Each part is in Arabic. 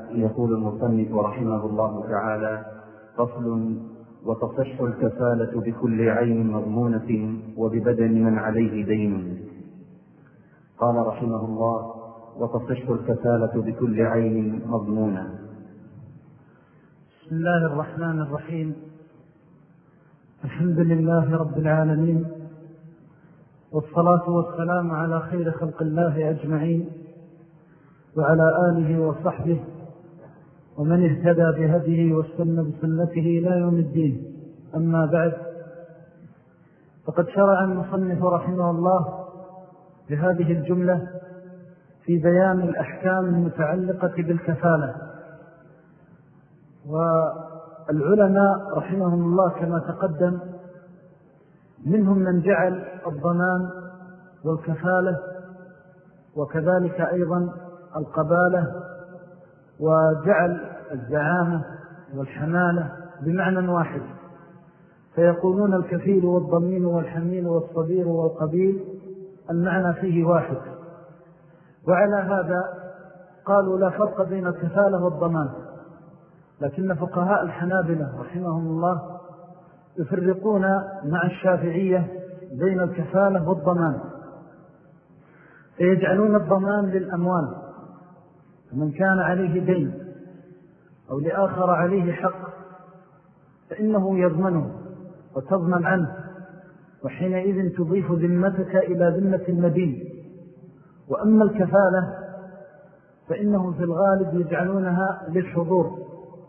يقول المصنف رحمه الله تعالى: فصل: وتصح الكفالة بكل عين مضمونة وببدن من عليه دين. قال رحمه الله: وتصح الكفالة بكل عين مضمونة. بسم الله الرحمن الرحيم. الحمد لله رب العالمين، والصلاة والسلام على خير خلق الله أجمعين، وعلى آله وصحبه ومن اهتدى بهديه واستنى بسنته إلى يوم الدين. أما بعد، فقد شرع المصنف رحمه الله بهذه الجملة في بيان الأحكام المتعلقة بالكفالة. والعلماء رحمهم الله كما تقدم منهم من جعل الضمان والكفالة وكذلك أيضا القبالة، وجعل الزعامة والحمالة بمعنى واحد، فيقولون الكفيل والضمين والحميل والصبير والقبيل المعنى فيه واحد. وعلى هذا قالوا لا فرق بين الكفالة والضمان، لكن فقهاء الحنابلة رحمهم الله يفرقون مع الشافعية بين الكفالة والضمان، فيجعلون الضمان للأموال، من كان عليه دين أو لآخر عليه حق فإنه يضمنه وتضمن عنه، وحينئذ تضيف ذمتك إلى ذمة المدين. وأما الكفالة فإنهم في الغالب يجعلونها للحضور،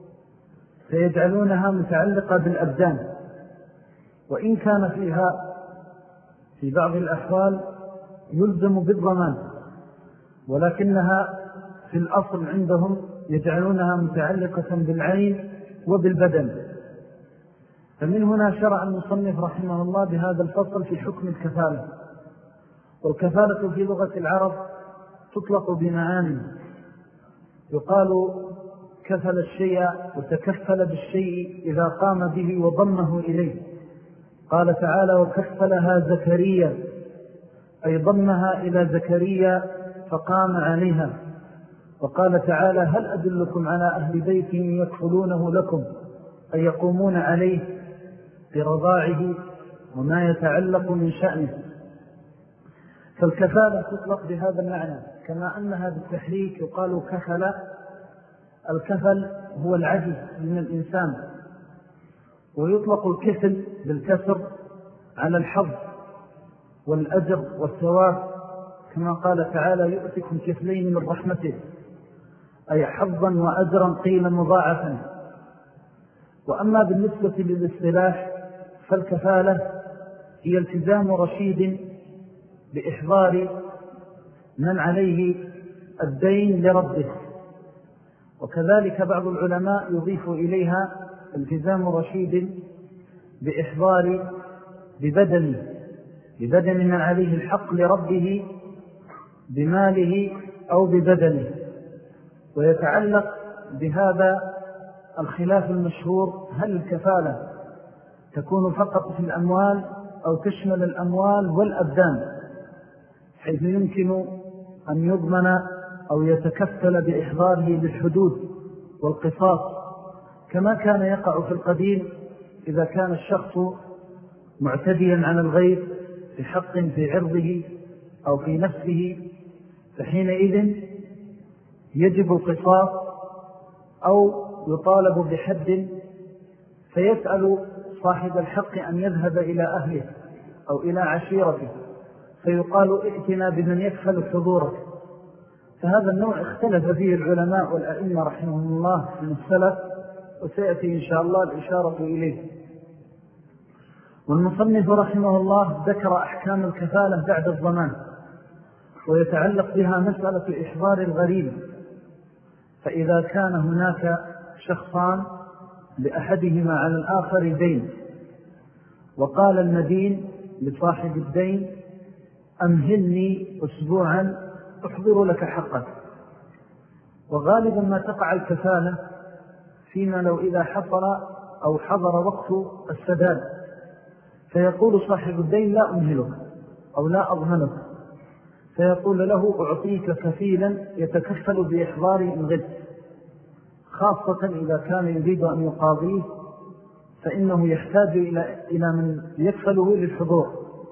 فيجعلونها متعلقة بالأبدان، وإن كان فيها في بعض الأحوال يلزم بالضمان، ولكنها في الأصل عندهم يجعلونها متعلقة بالعين وبالبدن. فمن هنا شرع المصنف رحمه الله بهذا الفصل في حكم الكفالة. والكفالة في لغة العرب تطلق بمعاني، يقال كفل الشيء وتكفل بالشيء إذا قام به وضمه إليه. قال تعالى: وكفلها زكريا، أي ضمها إلى زكريا فقام عليها. وقال تعالى: هل أدلكم على أهل بيت يكفلونه لكم، أي يقومون عليه برضاعه وما يتعلق من شأنه. فالكفالة تطلق بهذا المعنى، كما أنها بالتحريك يقال كفل. الكفل هو العجز من الإنسان، ويطلق الكفل بالكسر على الحظ والأجر والثواب، كما قال تعالى: يؤتكم كفلين من رحمته، أي حظا وأجرا قيل مضاعفا. وأما بالنسبة للاصطلاح فالكفالة هي التزام رشيد بإحضار من عليه الدين لربه. وكذلك بعض العلماء يضيف إليها التزام رشيد بإحضار ببدن من عليه الحق لربه بماله أو ببدنه. ويتعلق بهذا الخلاف المشهور: هل الكفالة تكون فقط في الأموال أو تشمل الأموال والأبدان، حيث يمكن أن يضمن أو يتكفل بإحضاره للحدود والقصاص، كما كان يقع في القديم إذا كان الشخص معتديا على الغير في حق في عرضه أو في نفسه، فحينئذ يجب القصاص أو يطالب بحد، فيسأل صاحب الحق أن يذهب إلى أهله أو إلى عشيرته، فيقال: ائتنا بمن يكفل حضورك. فهذا النوع اختلف فيه العلماء والأئمة رحمهم الله من السلف، وسيأتي إن شاء الله الإشارة إليه. والمصنف رحمه الله ذكر أحكام الكفالة بعد الضمان، ويتعلق بها مسألة إحضار الغريب. فإذا كان هناك شخصان لأحدهما على الآخر دين، وقال المدين لصاحب الدين: أمهلني أسبوعا أحضر لك حقك. وغالبا ما تقع الكفالة فيما لو إذا حضر وقت السداد، فيقول صاحب الدين: لا أمهلك أو لا أضمنك، فيقول له: أعطيك كفيلا يتكفل بإحضاري إن غبت. خاصة إذا كان يريد أن يقاضيه فإنه يحتاج إلى من يكفله للحضور،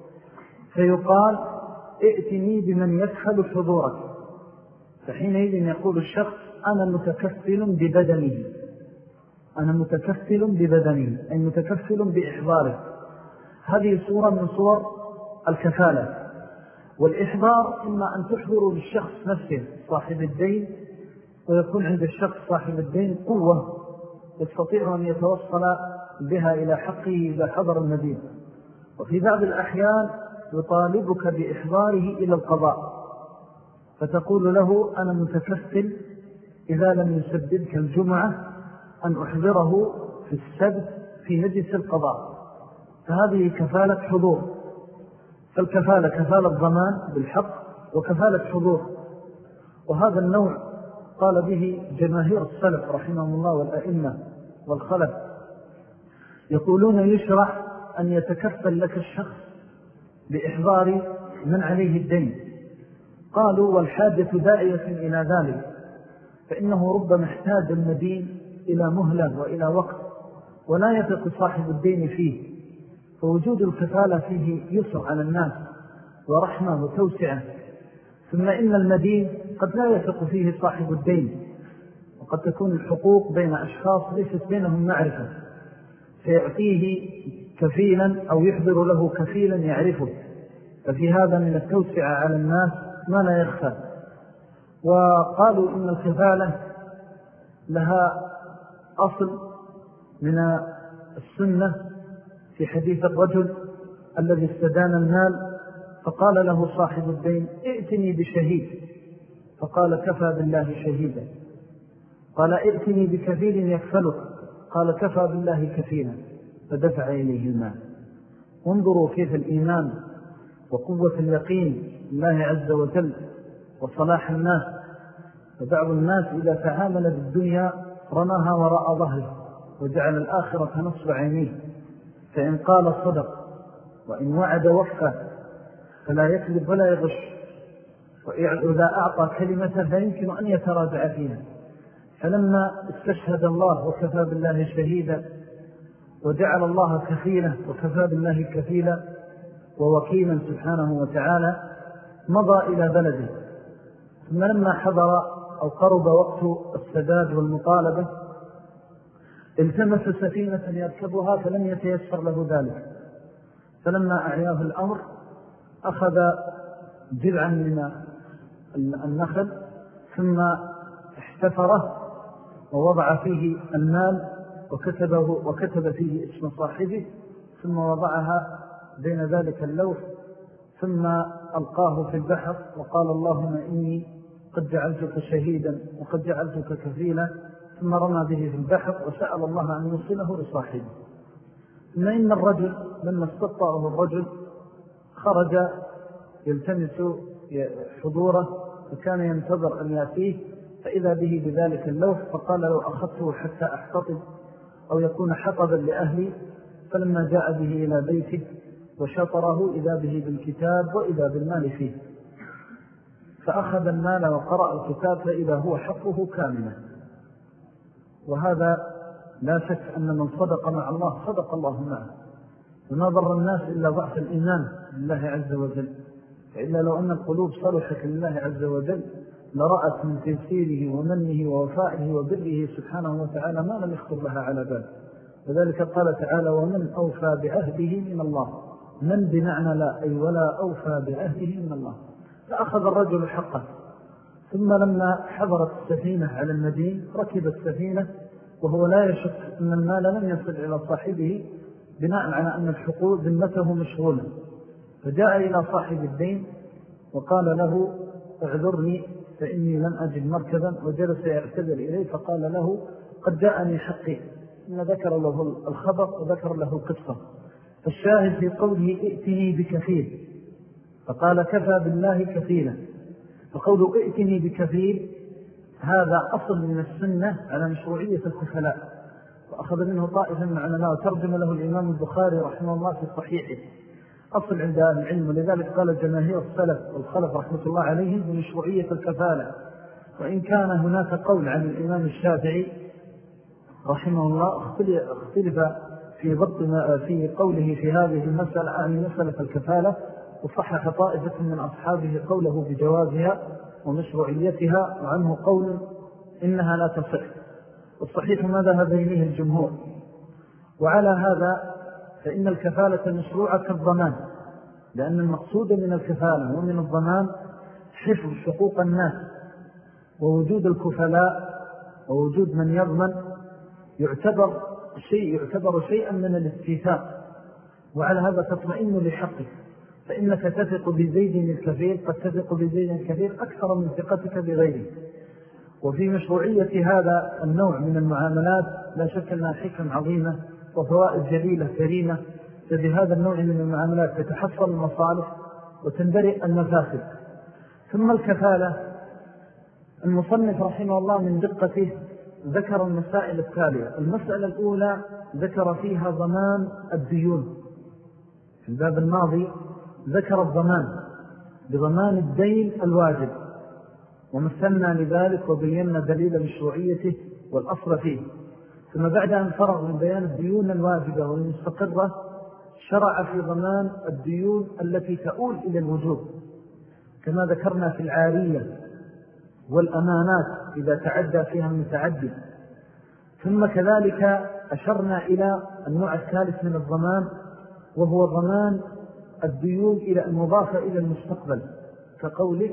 فيقال ائتني بمن يكفل حضورك، فحينئذ يقول الشخص أنا متكفل ببدنه، أنا متكفل ببدنه أي متكفل بإحضاره. هذه صورة من صور الكفالة. والإحضار إما أن تحضر للشخص نفسه صاحب الدين، ويكون عند الشخص صاحب الدين قوة يستطيع أن يتوصل بها إلى حقه إذا حضر المدينة. وفي بعض الأحيان يطالبك بإحضاره إلى القضاء، فتقول له أنا متكفل إذا لم يسببك الجمعة أن أحضره في السبت في مجلس القضاء، فهذه كفالة حضور. فالكفالة كفالة ضمان بالحق وكفالة حضور، وهذا النوع قال به جماهير السلف رحمهم الله والأئمة والخلف، يقولون يشرع أن يتكفل لك الشخص بإحضار من عليه الدين. قالوا والحاجة داعية إلى ذلك، فإنه ربما احتاج المدين إلى مهلة وإلى وقت ولا يثق صاحب الدين فيه، فوجود الكفالة فيه يسر على الناس ورحمة وتوسعة. ثم إن المدين قد لا يثق فيه صاحب الدين، وقد تكون الحقوق بين أشخاص ليست بينهم معرفة، فيعطيه كفيلا أو يحضر له كفيلا يعرفه، ففي هذا من التوسعة على الناس ما لا يخفى. وقالوا إن الكفالة لها أصل من السنة في حديث الرجل الذي استدان المال فقال له صاحب الدين ائتني بشهيد، فقال كفى بالله شهيدا. قال ائتني بكفيل يكفلك، قال كفى بالله كفيلا، فدفع إليه المال. وانظروا كيف الإيمان وقوة اليقين الله عز وجل وصلاح الناس. فبعض الناس إذا تعامل بالدنيا رماها وراء ظهره وجعل الآخرة نصب عينيه، فإن قال صدق وإن وعد وفى، فلا يكذب ولا يغش، وإذا أعطى كلمة لا يمكن أن يتراجع فيها. فلما استشهد الله وكفى بالله شهيدا وجعل الله كفيلا وكفى بالله كفيلا ووكيلا سبحانه وتعالى، مضى إلى بلده. ثم لما حضر أو قرب وقت السداد والمطالبة التمس سفينة يركبها فلم يتيسر له ذلك، فلما أعياه الأمر أخذ جذعا من النخل ثم احتفره ووضع فيه المال وكتب فيه اسم صاحبه، ثم وضعها بين ذلك اللوح، ثم ألقاه في البحر وقال اللهم إني قد جعلتك شهيدا وقد جعلتك كفيلا، ثم رمى به في البحر وسأل الله أن يوصله لصاحبه. ثم إن الرجل لما استطاعه الرجل خرج يلتمس حضوره، وكان ينتظر أن يأتيه، فإذا به بذلك اللوح، فقال لو أخذته حتى أحتطب أو يكون حطبا لأهلي. فلما جاء به إلى بيته وشطره إذا به بالكتاب وإذا بالمال فيه، فأخذ المال وقرأ الكتاب فإذا هو حقه كاملا. وهذا لا شك أن من صدق مع الله صدق الله معه، وما ضر الناس إلا ضعف الإيمان لله عز وجل، فإلا لو أن القلوب صلحت لله عز وجل لرأت من تيسيره ومنه ووفائه وبره سبحانه وتعالى ما لم يخطر لها على بال. وذلك قال تعالى ومن أوفى بعهده من الله، من بمعنى لا أي ولا أوفى بعهده من الله. فأخذ الرجل حقه، ثم لما حضرت السفينة على المدينة ركب السفينة وهو لا يشك أن المال لم يصل إلى صاحبه بناء على أن الحقوق ذمته مشغولة، فجاء إلى صاحب الدين وقال له اعذرني فإني لم أجد مركبا، وجلس يعتذر إليه، فقال له قد جاءني حقي، إن ذكر له الخبر وذكر له القصة. فالشاهد في قوله ائتني بكفيل، فقال كفى بالله كفيلا. فقوله ائتني بكفيل هذا أصل من السنة على مشروعية الكفلاء، وأخذ منه طائفا من العلماء وترجم له الإمام البخاري رحمه الله في صحيحه، أصل عند أهل العلم. ولذلك قال جماهير السلف والخلف رحمة الله عليهم بمشروعية الكفالة، وإن كان هناك قول عن الإمام الشافعي رحمه الله اختلف في قوله في هذه المسألة عن مسألة الكفالة، وصحح طائفة من أصحابه قوله بجوازها ومشروعيتها، وعنه قول إنها لا تصح. والصحيح ما ذهب إليه الجمهور. وعلى هذا فإن الكفالة مشروعة كالضمان، لأن المقصود من الكفالة ومن الضمان حفظ حقوق الناس، ووجود الكفلاء ووجود من يضمن يعتبر شيئا من الاستيثاق، وعلى هذا تطمئن لحقك، فإنك تثق بزيد الكفيل قد تثق بزيد الكفيل أكثر من ثقتك بغيره. وفي مشروعية هذا النوع من المعاملات لا شك أنها حكم عظيمة وفوائد جليلة كريمة. فبهذا النوع من المعاملات تتحصل المصالح وتندرئ المفاسد. ثم الكفالة، المصنف رحمه الله من دقته ذكر المسائل التالية. المسألة الأولى ذكر فيها ضمان الديون. في الباب الماضي ذكر الضمان بضمان الدين الواجب، ومثلنا لذلك وبينا دليل مشروعيته والأصل فيه. ثم بعد أن فرغ من بيان الديون الواجبة والمستقرة شرع في ضمان الديون التي تؤول إلى الوجوب، كما ذكرنا في العارية والأمانات إذا تعدى فيها المتعدي. ثم كذلك أشرنا إلى النوع الثالث من الضمان، وهو ضمان الديون إلى المضافة إلى المستقبل، كقولك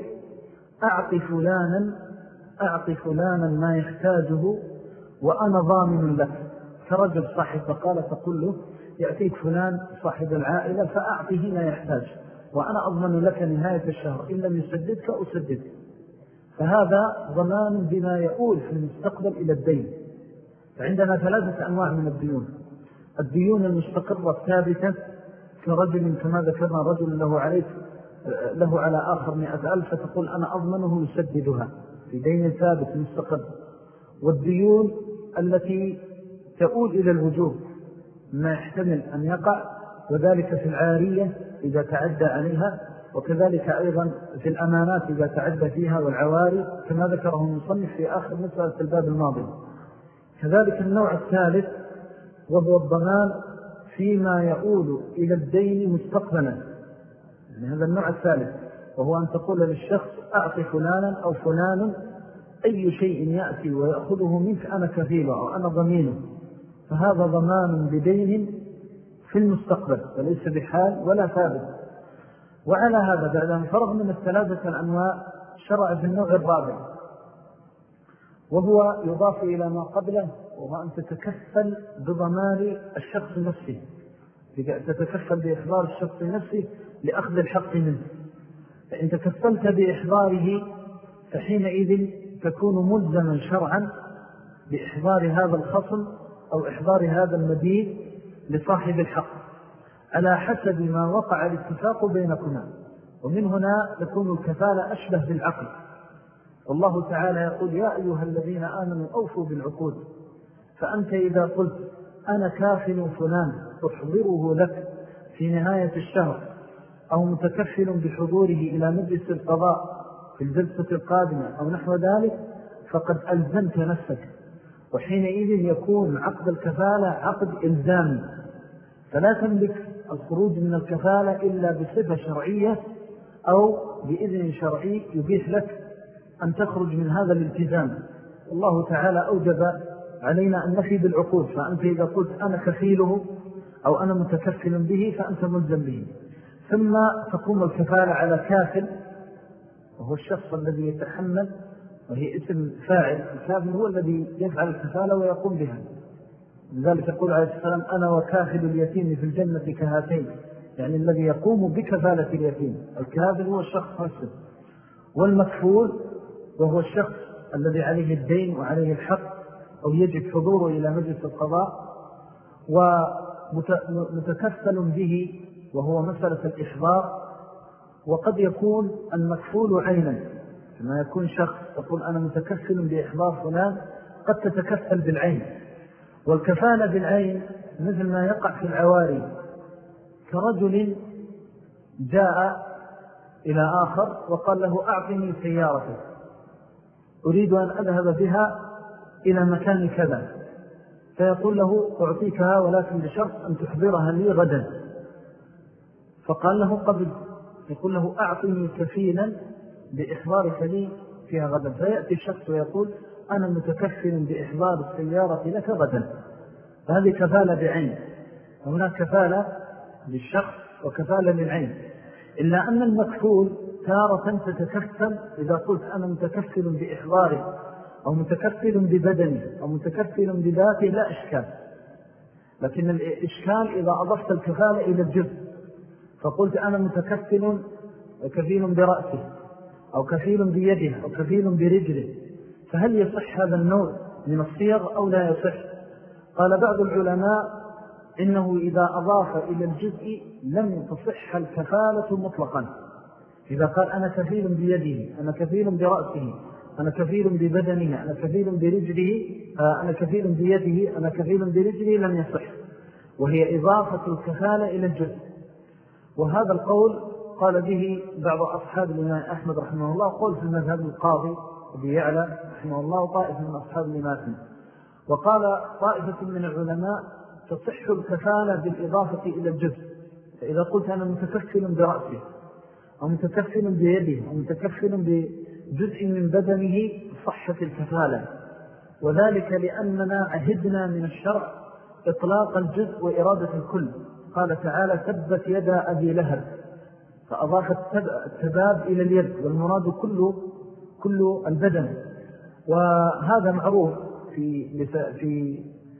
أعط فلانا ما يحتاجه وأنا ضامن لك. كرجل صاحب فقال تقول له يأتيك فلان صاحب العائلة فأعطيه ما يحتاج وأنا أضمن لك نهاية الشهر، إن لم يسددك أسددك. فهذا ضمان بما يؤول في المستقبل إلى الدين. فعندنا ثلاثة أنواع من الديون: الديون المستقرة الثابتة، كرجل كما ذكرنا رجل له على آخر 100,000 فتقول أنا أضمنه يسددها في دين ثابت مستقر. والديون التي تؤول إلى الوجوب ما يحتمل أن يقع، وذلك في العارية إذا تعدى عليها، وكذلك أيضا في الأمانات إذا تعدى فيها، والعواري كما ذكره المصنف في آخر مسألة الباب الماضي. كذلك النوع الثالث وهو الضمان فيما يؤول إلى الدين مستقبلا، يعني هذا النوع الثالث، وهو أن تقول للشخص أعطي فلانا أو فلان أي شيء يأتي ويأخذه منك أنا كفيله أو أنا ضمينه، فهذا ضمان بدين في المستقبل وليس بحال ولا ثابت. وعلى هذا بعد أن فرغ من الثلاثة الأنواع شرع في النوع الرابع، وهو يضاف إلى ما قبله، وهو أن تتكفل بضمان الشخص نفسه، تتكفل بإحضار الشخص نفسه لأخذ الحق منه. فإن تكفلت بإحضاره فحينئذ تكون ملزما شرعا بإحضار هذا الخصم أو إحضار هذا المدين لصاحب الحق على حسب ما وقع الاتفاق بينكما. ومن هنا تكون الكفالة أشبه بالعقل. والله تعالى يقول يا أيها الذين آمنوا أوفوا بالعقود. فأنت إذا قلت أنا كافل فلان أحضره لك في نهاية الشهر، أو متكفل بحضوره إلى مجلس القضاء في الجلسة القادمة أو نحو ذلك، فقد ألزمت نفسك، وحينئذ يكون عقد الكفالة عقد إلزامي، فلا تملك الخروج من الكفالة إلا بصفة شرعية أو بإذن شرعي يبيح لك أن تخرج من هذا الالتزام. الله تعالى أوجب علينا أن نفي بالعقود، فأنت إذا قلت أنا كفيله أو أنا متكفل به فأنت ملزم به. ثم تقوم الكفالة على كافل، وهو الشخص الذي يتحمل، وهي اسم فاعل. الكافل هو الذي يفعل الكفالة ويقوم بها. لذلك يقول عليه السلام أنا وكافل اليتيم في الجنة كهاتين، يعني الذي يقوم بكفالة اليتيم. الكافل هو الشخص نفسه. والمكفول وهو الشخص الذي عليه الدين وعليه الحق أو يجب حضوره إلى مجلس القضاء، ومتكفل به وهو مسألة الإحضار. وقد يكون المكفول عينا، كما يكون شخص تقول أنا متكفل بإحضار فلان، قد تتكفل بالعين. والكفالة بالعين مثل ما يقع في العواري، كرجل جاء إلى آخر وقال له أعطني سيارتك، أريد أن أذهب بها إلى مكان كذا، فيقول له أعطيكها ولكن بشرط أن تحضرها لي غدا. فقال له قبل. يقول له أعطني كفيلا بإحضارك لي فيها غدا. فيأتي الشخص ويقول أنا متكفل بإحضار السيارة لك غدا. فهذه كفالة بعين، وهناك كفالة للشخص وكفالة للعين. إلا أن المكفول تارة تتكفل إذا قلت أنا متكفل بإحضاره أو متكفل ببدني أو متكفل بذاته لا إشكال. لكن الإشكال إذا أضفت الكفالة إلى الجزء فقلت أنا متكفل كفيل برأسه أو كفيل بيده أو كفيل برجله، فهل يصح هذا النوع من الصيغ أو لا يصح؟ قال بعض العلماء إنه إذا أضاف إلى الجزء لم تصح الكفالة مطلقا. إذا قال أنا كفيل بيده، أنا كفيل برأسه، أنا كفيل ببدنه، أنا كفيل برجله، أنا كفيل بيده، أنا كفيل برجله، لم يصح، وهي إضافة الكفالة إلى الجزء. وهذا القول قال به بعض أصحاب الإمام أحمد رحمه الله، قول في المذهب القاضي أبي يعلى رحمه الله وطائفة من أصحاب الإمام أحمد. وقال طائفة من العلماء تصح الكفالة بالإضافة إلى الجزء. فإذا قلت أنا متكفل برأسه أو متكفل بيده أو متكفل بجزء من بدنه صحة الكفالة، وذلك لأننا عهدنا من الشرع إطلاق الجزء وإرادة الكل. قال تعالى تبت يدا أبي لهب، فأضاف التباب إلى اليد، والمراد كل البدن. وهذا معروف في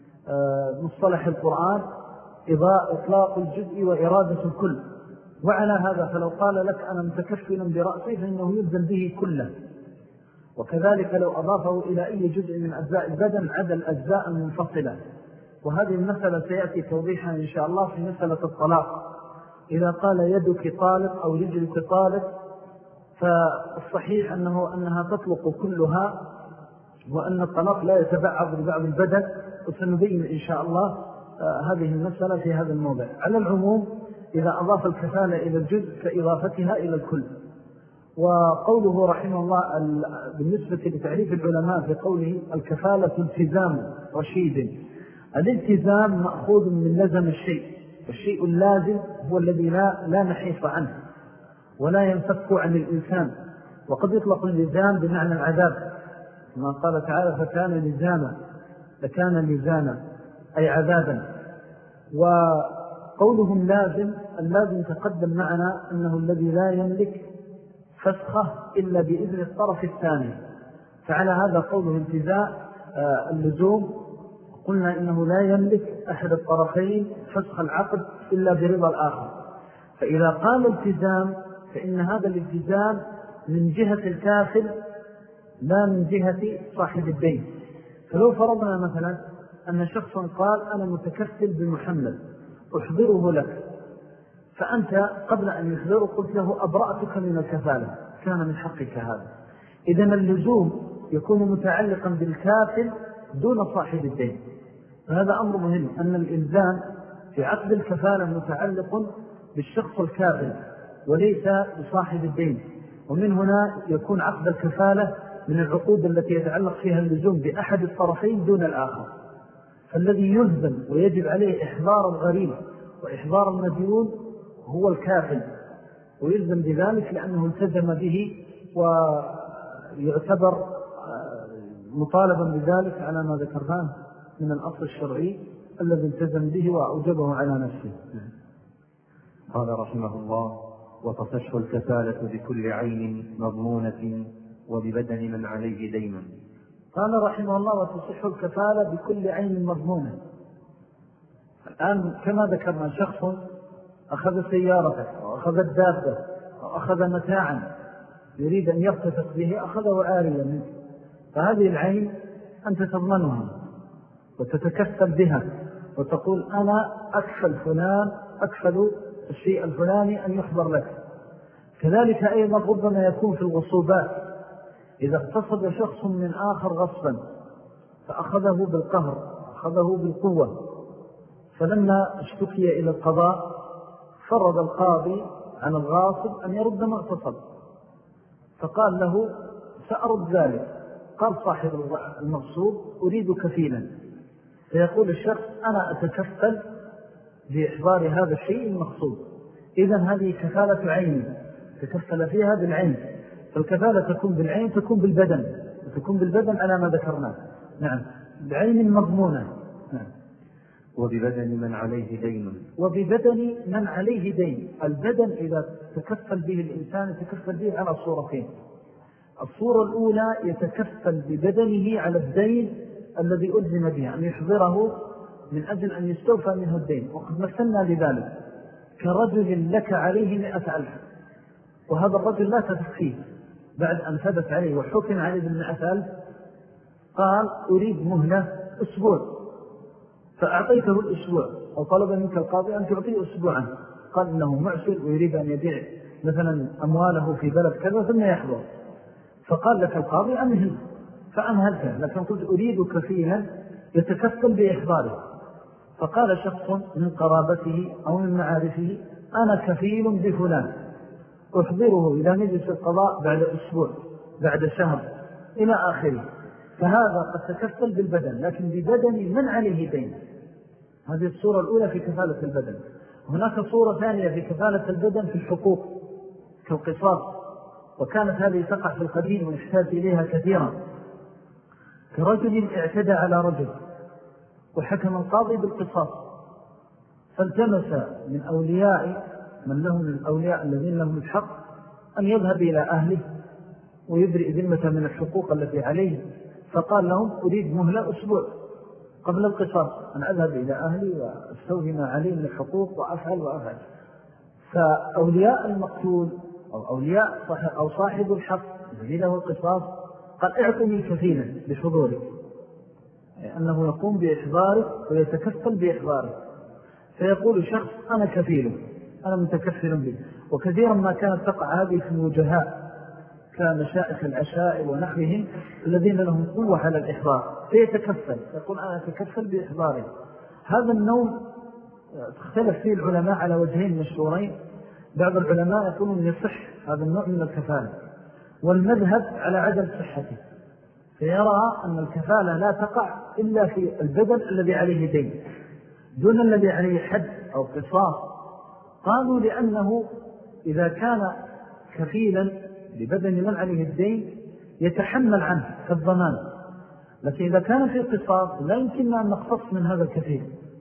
مصطلح القرآن إطلاق الجزء وإرادة الكل. وعلى هذا فلو قال لك أنا متكفل برأسي فإنه يلزم به كله، وكذلك لو أضافه إلى أي جزء من أجزاء البدن عدا الأجزاء المنفصلة. وهذه المسألة سيأتي توضيحها إن شاء الله في مسألة الطلاق. إذا قال يدك طالق أو رجلك طالق فالصحيح أنها تطلق كلها، وأن الطلاق لا يتبعض لبعض البدن، وسنبين إن شاء الله هذه المسألة في هذا الموضع. على العموم إذا أضاف الكفالة إلى الجزء كإضافتها إلى الكل. وقوله رحمه الله بالنسبة لتعريف العلماء في قوله الكفالة التزام رشيد. الالتزام مأخوذ من لزم الشيء، والشيء اللازم هو الذي لا نحيص عنه ولا ينفك عن الإنسان. وقد يطلق اللزام بمعنى العذاب، ما قال تعالى فكان لزاما، فكان لزاما أي عذابا. وقولهم لازم، اللازم تقدم معنا أنه الذي لا يملك فسخه إلا بإذن الطرف الثاني. فعلى هذا قوله انتزاع اللزوم قلنا إنه لا يملك أحد الطرفين فسخ العقد إلا برضا الآخر. فإذا قال التزام فإن هذا الالتزام من جهة الكافل لا من جهة صاحب الدين. فلو فرضنا مثلا أن شخصا قال أنا متكفل بمحمد أحضره لك، فأنت قبل أن يحضره قلت له أبرأتك من الكفالة، كان من حقك هذا. إذن اللزوم يكون متعلقا بالكافل دون صاحب الدين. فهذا أمر مهم، أن الإلزام في عقد الكفالة متعلق بالشخص الكافل وليس بصاحب الدين. ومن هنا يكون عقد الكفالة من العقود التي يتعلق فيها اللزوم بأحد الطرفين دون الآخر. فالذي يلزم ويجب عليه إحضار الغريب وإحضار المديون هو الكافل، ويلزم بذلك لأنه التزم به ويعتبر مطالبا بذلك على ما ذكرناه من الأصل الشرعي الذي التزم به وأوجبه على نفسه. قال رحمه الله وتصح الكفالة بكل عين مضمونة وببدن من عليه دين. قال رحمه الله وتصح الكفالة بكل عين مضمونة. الآن كما ذكرنا شخص أخذ سيارته وأخذ الدابة وأخذ متاعا يريد أن يرتفق به، أخذه عاريا منه، فهذه العين أنت تضمنها وتتكفل بها وتقول أنا أكفل فلان، أكفل الشيء الفلاني أن يحضر لك. كذلك أيضا ربما يكون في الغصوبات، إذا اغتصب شخص من آخر غصبا فأخذه بالقهر، أخذه بالقوة، فلما اشتكي إلى القضاء فرض القاضي عن الغاصب أن يرد ما اغتصب، فقال له سأرد ذلك. قال صاحب المغصوب أريد كفيلا، فيقول الشخص أنا أتكفل بإحضار هذا الشيء المقصود. إذن هذه كفالة عين تكفل فيها بالعين، فالكفالة تكون بالعين تكون بالبدن، وتكون بالبدن على ما ذكرناه. نعم، بعين مضمونة. نعم. وببدن من عليه دين. وببدن من عليه دين. البدن إذا تكفل به الإنسان يتكفل به على صورتين. الصورة الأولى يتكفل ببدنه على الدين الذي ألزم به، أن يحضره من أجل أن يستوفى منه الدين، وقد مثلنا لذلك كرجل لك عليه 100,000، وهذا الرجل لا تفكيه بعد أن ثبت عليه وحكم عليه ب100,000، قال أريد مهلة أسبوع، فأعطيته الأسبوع، أو طلب منك القاضي أن تعطيه أسبوعا، قال إنه معسر ويريد أن يبيع مثلا أمواله في بلد كذا ثم يحضر، فقال لك القاضي أمهل، فأمهلته، لكن قلت أريد كفيلا يتكفل بإحضاره. فقال شخص من قرابته أو من معارفه أنا كفيل بفلان أحضره إلى مجلس القضاء بعد أسبوع، بعد شهر، إلى آخره. فهذا قد تكفل بالبدن، لكن ببدن من عليه دين. هذه الصورة الأولى في كفالة البدن. هناك صورة ثانية في كفالة البدن في الحقوق كالقصاص، وكانت هذه تقع في القديم ويحتاج إليها كثيرا. كرجل اعتدى على رجل وحكم القاضي بالقصاص، فالتمس من أولياء من لهم الأولياء الذين لهم الحق أن يذهب إلى أهله ويبرئ ذمة من الحقوق التي عليه، فقال لهم أريد مهلة أسبوع قبل القصاص أن أذهب إلى أهلي وأستوفي ما عليه من الحقوق وأفعل. فأولياء المقتول أو أولياء أو صاحب الحق الذي له القصاص قال اعطني كفيلا بحضورك، أنه يقوم بإحضاره ويتكفل بإحضاره. فيقول شخص أنا كفيل، أنا متكفل به. وكثيرا ما كانت تقع هذه في الوجهاء كمشائخ العشائر ونحوهم الذين لهم قوة على الإحضار، فيتكفل، يقول أنا أتكفل بإحضاره. هذا النوم تختلف فيه العلماء على وجهين مشهورين. بعض العلماء يقولون يصح هذا النوع من الكفالة، والمذهب على عدم صحته، فيرى أن الكفالة لا تقع إلا في البدن الذي عليه دين دون الذي عليه حد أو قصاص. قالوا لأنه إذا كان كفيلا لبدن من عليه الدين يتحمل عنه كالضمان، لكن إذا كان في قصاص لا يمكن أن نقتص من هذا الكفيل.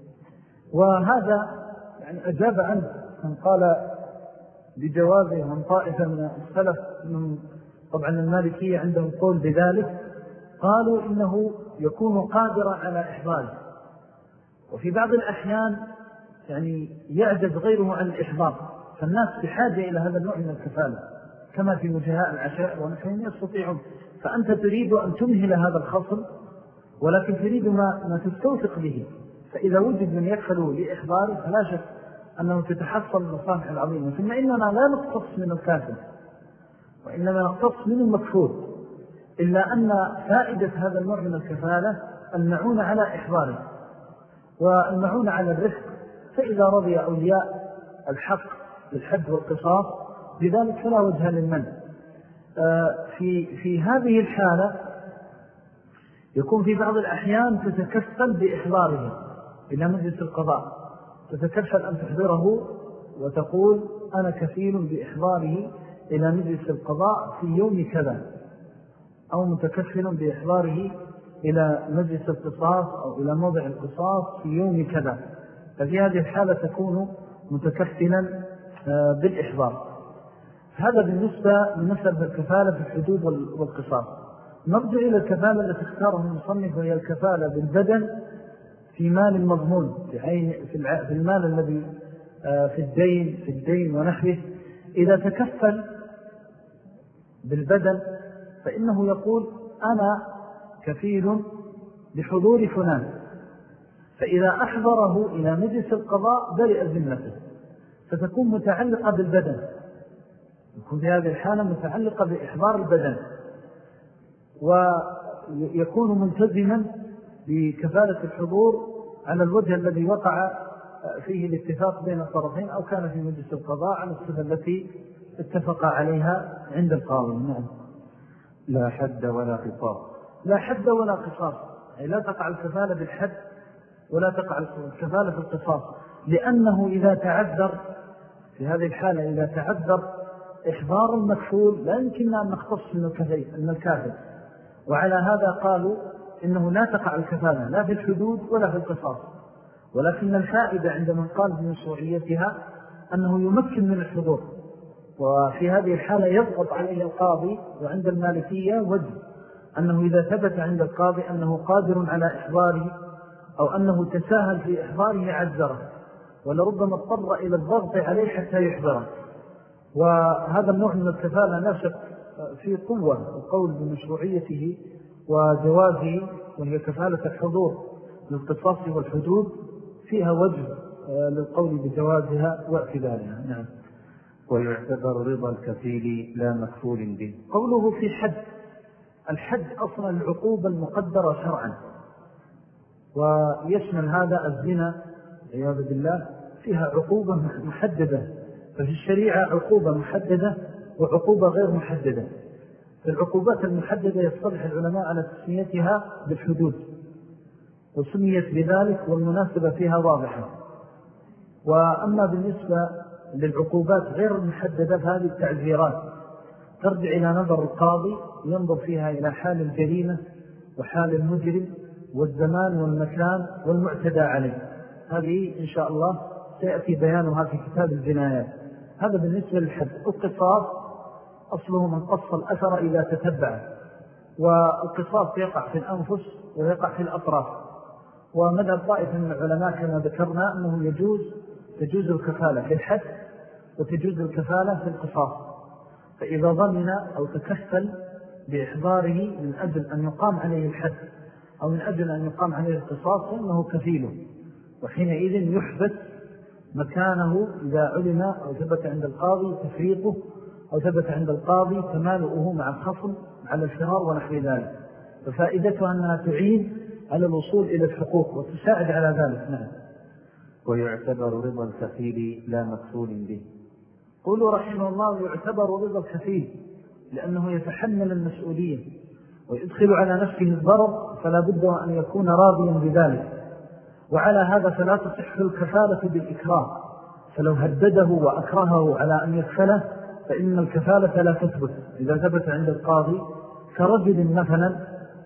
وهذا يعني أجاب عنه من قال بجوازه من طائفة من السلف، من طبعا المالكية عندهم قول بذلك، قالوا إنه يكون قادرا على إحضاره، وفي بعض الأحيان يعني يعجز غيره عن الإحضار، فالناس بحاجة إلى هذا النوع من الكفالة كما في وجهاء العشائر ونحن يستطيعون. فأنت تريد أن تمهل هذا الخصم، ولكن تريد ما تستوثق به، فإذا وجد من يكفل لإحضاره فلا شك أنه تتحصل المصالح العظيمة. ثم إننا لا نقتص من الكافر، وإنما نقتص من المكفور، إلا أن فائدة هذا النوع من الكفالة المعون على إحضاره والمعون على الرفق. فإذا رضي أولياء الحق بالحد والقصاص بذلك فلا وجه للمنع. في هذه الحالة يكون في بعض الأحيان تتكفل بإحضاره إلى مجلس القضاء، تتكفل أن تحضره وتقول أنا كفيل بإحضاره إلى مجلس القضاء في يوم كذا، أو متكفل بإحضاره إلى مجلس القصاص أو إلى موضع القصاص في يوم كذا. ففي هذه الحالة تكون متكفلا بالإحضار. هذا بالنسبة لمسألة الكفالة في الحدود والقصاص. نرجع إلى الكفالة التي اختارها المصنف، وهي الكفالة بالبدن في مال مضمون، في المال الذي في الدين ونحوه. إذا تكفل بالبدن فإنه يقول أنا كفيل بحضور فلان، فإذا أحضره إلى مجلس القضاء برئ ذمته، فتكون متعلقة بالبدن، يكون في هذه الحالة متعلقة بإحضار البدن، ويكون ملتزما بكفالة الحضور على الوجه الذي وقع فيه الاتفاق بين الطرفين، أو كان في مجلس القضاء على الصفة التي اتفق عليها عند القاضي. نعم. لا حد ولا قصاص. لا حد ولا قصاص، يعني لا تقع الكفالة بالحد ولا تقع الكفالة في القصاص، لأنه إذا تعذر في هذه الحالة، إذا تعذر إحضار المكفول لا يمكن أن نختص من الكافر، وعلى هذا قالوا إنه لا تقع الكفالة لا في الحدود ولا في القصاص. ولكن الفائدة عند من قال بمشروعيتها أنه يمكن من الحضور، وفي هذه الحالة يضغط عليه القاضي. وعند المالكية وجه أنه إذا ثبت عند القاضي أنه قادر على إحضاره أو أنه تساهل في إحضاره عذره، ولربما اضطر إلى الضغط عليه حتى يحضره. وهذا النوع من الكفالة لا شك في قوة القول بمشروعيته وجوازه، وهي كفالة الحضور للقصاص والحدود، فيها وجه للقول بجوازها واعتبارها. نعم. ويعتبر رضا الكفيل لا مكفول به. قوله في حد، الحد أصلا العقوبة المقدرة شرعا، ويشمل هذا الزنا عياذ بالله، فيها عقوبة محددة. ففي الشريعة عقوبة محددة وعقوبة غير محددة. العقوبات المحددة يصطلح العلماء على تسميتها بالحدود، وسميت بذلك والمناسبة فيها واضحة. وأما بالنسبة للعقوبات غير المحددة فهذه التعزيرات ترجع إلى نظر القاضي، ينظر فيها إلى حال الجريمة وحال المجرم والزمان والمكان والمعتدى عليه. هذه إن شاء الله سيأتي بيانها في كتاب الجنايات. هذا بالنسبة للحد. القصاص أصله من قص الأثر إذا تتبع، والقصاص يقع في الأنفس ويقع في الأطراف. ومذهب طائفة من العلماء كما ذكرنا أنه تجوز الكفالة في الحد وتجوز الكفالة في القصاص. فإذا ضمن أو تكفل بإحضاره من أجل أن يقام عليه الحد أو من أجل أن يقام عليه القصاص فإنه كفيله، وحينئذ يحبس مكانه إذا علم أو ثبت عند القاضي تفريطه أو ثبت عند القاضي تمالؤه مع الخصم على الفرار ونحو ذلك. ففائدتها أنها تعين على الوصول إلى الحقوق وتساعد على ذلك. نعم. ويعتبر رضا الكفيل لا مكفول به. قولوا رحمه الله يعتبر رضا الكفيل لأنه يتحمل المسؤولية ويدخل على نفسه الضرر، فلا بد أن يكون راضيا بذلك. وعلى هذا فلا تصح الكفالة بالإكراه، فلو هدده وأكرهه على أن يكفله فإن الكفالة لا تثبت. إذا ثبت عند القاضي كرجل مثلا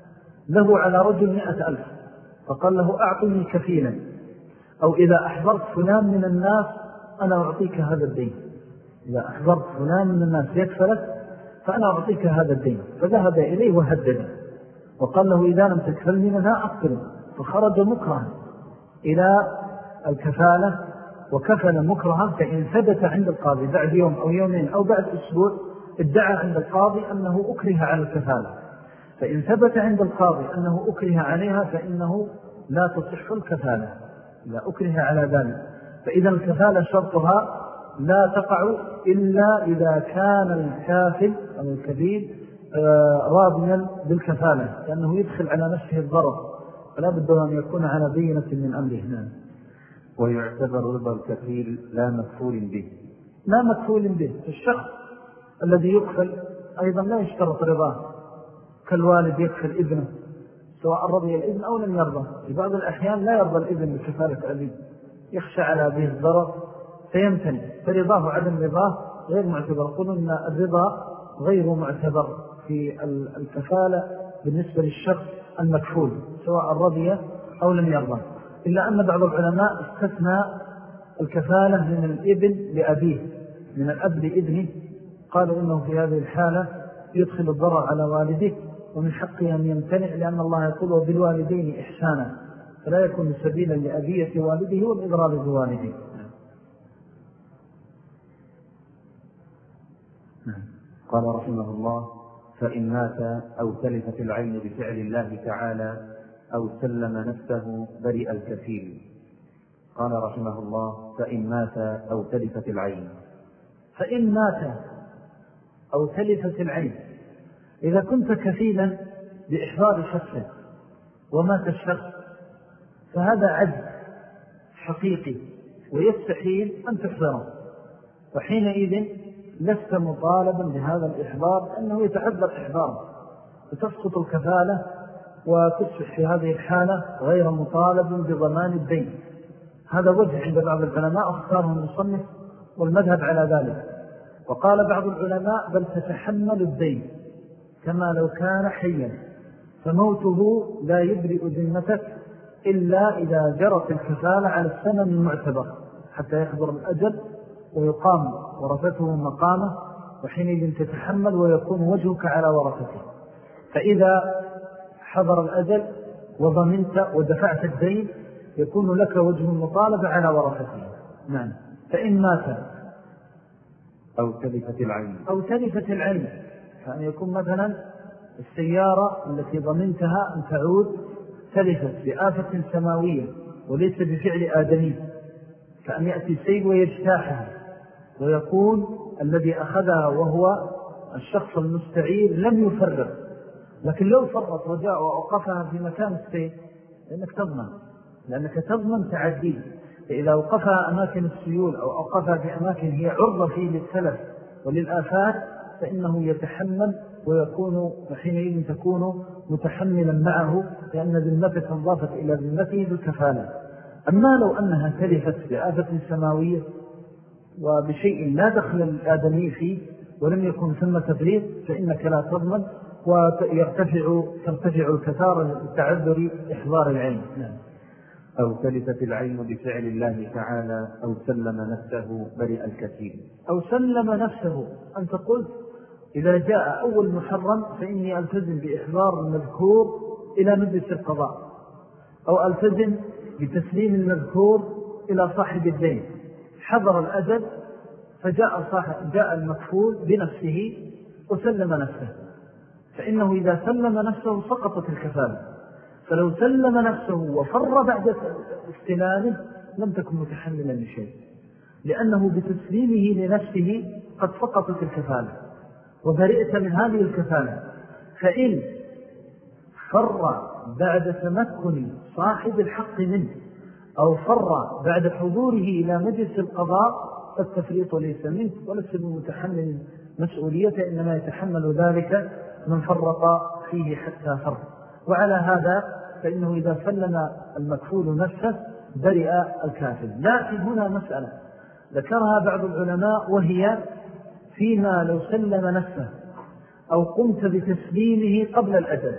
له على رجل 100,000 فقال له أعطني كفيلا، أو إذا أحضرت فلان من الناس أنا أعطيك هذا الدين، إذا أحضرت فلان من الناس يكفلك فأنا أعطيك هذا الدين، فذهب إليه وهدده وقال له إذا لم تكفلني منها أقتله، فخرج مكرها إلى الكفالة وكفل مكرها. فإن ثبت عند القاضي بعد يوم أو يومين أو بعد أسبوع ادعى عند القاضي أنه أكره على الكفالة، فإن ثبت عند القاضي أنه أكره عليها فإنه لا تصح الكفالة لا أكره على ذلك. فإذا الكفالة شرطها لا تقع إلا إذا كان الكافل أو الكفيل راضيا بالكفالة، لأنه يدخل على نفسه الضرر، فلا بد أن يكون على بينة من أمره. ويعتبر رضا الكفيل لا مكفول به. لا مكفول به. الشخص الذي يكفل أيضا لا يشترط رضاه، كالوالد يكفل ابنه سواء رضي الابن أو لم يرضى. في بعض الأحيان لا يرضى الابن بكفالة أبيه، يخشى على أبيه الضرر فيمتنع، فرضاه عدم رضاه غير معتبر. قلنا أن الرضا غير معتبر في الكفالة بالنسبة للشخص المكفول سواء رضي أو لم يرضى، إلا أن بعض العلماء استثنى الكفالة من الابن لأبيه، من الأب لابنه، قالوا إنه في هذه الحالة يدخل الضرر على والده ومن حقه أن يمتنع، لأن الله يقول وبالوالدين إحسانا، فلا يكون سبيلا لأبية والده والإضرار بوالده. قال رحمه الله: فإن مات أو تلفت العين بفعل الله تعالى أو سلم نفسه برئ الكفيل. قال رحمه الله: فإن مات أو تلفت العين. فإن مات أو تلفت العين، إذا كنت كفيلا بإحضار شخص ومات الشخص فهذا عجز حقيقي ويستحيل أن تحضره، وحينئذ لست مطالبا بهذا الإحضار أنه يتعذر إحضاره، فتسقط الكفالة وتصبح في هذه الحالة غير مطالب بضمان الدين. هذا وجه عند بعض العلماء اختاره المصنف والمذهب على ذلك. وقال بعض العلماء بل تتحمل الدين كما لو كان حيا، فموته لا يبرئ ذمتك إلا إذا جرت الكفالة على الثمن المعتبر حتى يحضر الأجل ويقام ورثته مقامه، وحينئذ تتحمل ويكون وجهك على ورثته. فإذا حضر الأجل وضمنت ودفعت الدين يكون لك وجه المطالبة على ورثته. نعم. فإن مات أو تلفت العين فأن يكون مثلا السيارة التي ضمنتها أن تعود تلفت بآفة سماوية وليس بفعل آدمي، فأن يأتي السيل ويجتاحها ويكون الذي أخذها وهو الشخص المستعير لم يفرق، لكن لو فرط وجاء وأوقفها في مكان السيل لأنك تضمن تعديه. فإذا أوقفها أماكن السيول أو أوقفها في أماكن هي عرضة فيه للتلف وللآفات فإنه يتحمل ويكون حينئذ تكون متحملا معه، لأن ذمتك انضافت إلى ذمته بالكفالة. أما لو أنها تلفت بآفة سماوية وبشيء لا دخل الآدمي فيه ولم يكن ثم تفريط فإنك لا تضمن وترتفع الكثارة لتعذر إحضار العين. أو تلفت العين بفعل الله تعالى أو سلم نفسه برئ الكثير. أو سلم نفسه، أنت قلت إذا جاء أول محرم فإني ألتزم بإحضار المذكور إلى مجلس القضاء، أو ألتزم بتسليم المذكور إلى صاحب الدين. حضر الأجل جاء المكفول بنفسه وسلم نفسه، فإنه إذا سلم نفسه سقطت الكفالة. فلو سلم نفسه وفر بعد استلامه لم تكن متحملا لشيء، لأنه بتسليمه لنفسه قد سقطت الكفالة وبرئت من هذه الكفالة. فإن فر بعد تمكن صاحب الحق منه أو فر بعد حضوره إلى مجلس القضاء فالتفريط ليس منه وليس بمتحمل مسؤوليته، إنما يتحمل ذلك من فرط فيه حتى فر. وعلى هذا فإنه إذا سلم المكفول نفسه برئ الكافر. لكن هنا مسألة ذكرها بعض العلماء وهي فيما لو سلم نفسه أو قمت بتسليمه قبل الأجل.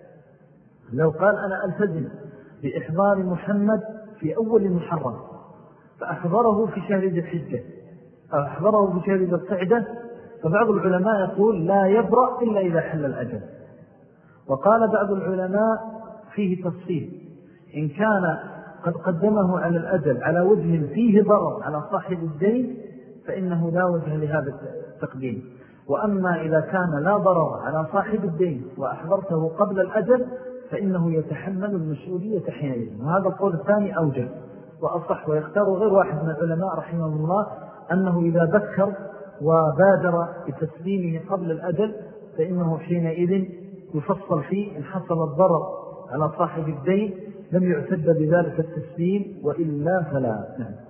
لو قال أنا ألتزم بإحضار محمد في أول محرم فأحضره في شهر ذي الحجة أو أحضره في شهر ذي القعدة، فبعض العلماء يقول لا يبرأ إلا إذا حل الأجل. وقال بعض العلماء فيه تفصيل، إن كان قد قدمه على الأجل على وجه فيه ضرر على صاحب الدين فإنه لا وجه لهذا التقديم. وأما إذا كان لا ضرر على صاحب الدين وأحضرته قبل الأجل فإنه يتحمل المسؤولية حينئذ. وهذا القول الثاني أوجه وأصح، ويختار غير واحد من العلماء رحمه الله أنه إذا بكر وبادر بتسليمه قبل الأجل فإنه حينئذ يفصل فيه إن حصل الضرر على صاحب الدين لم يعتد بذلك التسليم وإلا فلا.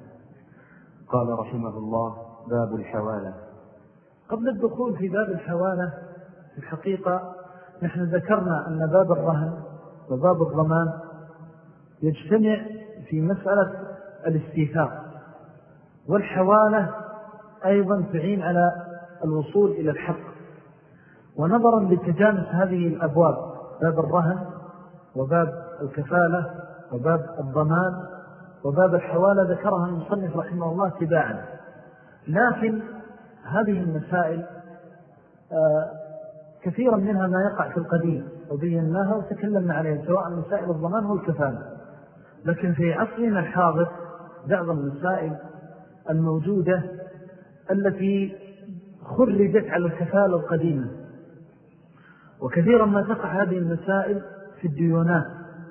قال رحمه الله: باب الحوالة. قبل الدخول في باب الحوالة في الحقيقة نحن ذكرنا أن باب الرهن وباب الضمان يجتمع في مسألة الاستيثاق، والحوالة أيضا تعين على الوصول إلى الحق. ونظرا لتجانس هذه الأبواب باب الرهن وباب الكفالة وباب الضمان وباب الحوالة ذكرها المصنف رحمه الله تباعا، لكن هذه المسائل كثيرا منها ما يقع في القديم وبيناها وتكلمنا عليها سواء مسائل الضمان والكفالة. لكن في عصرنا الحاضر بعض المسائل الموجودة التي خرجت على الكفالة القديمة، وكثيرا ما تقع هذه المسائل في الديونات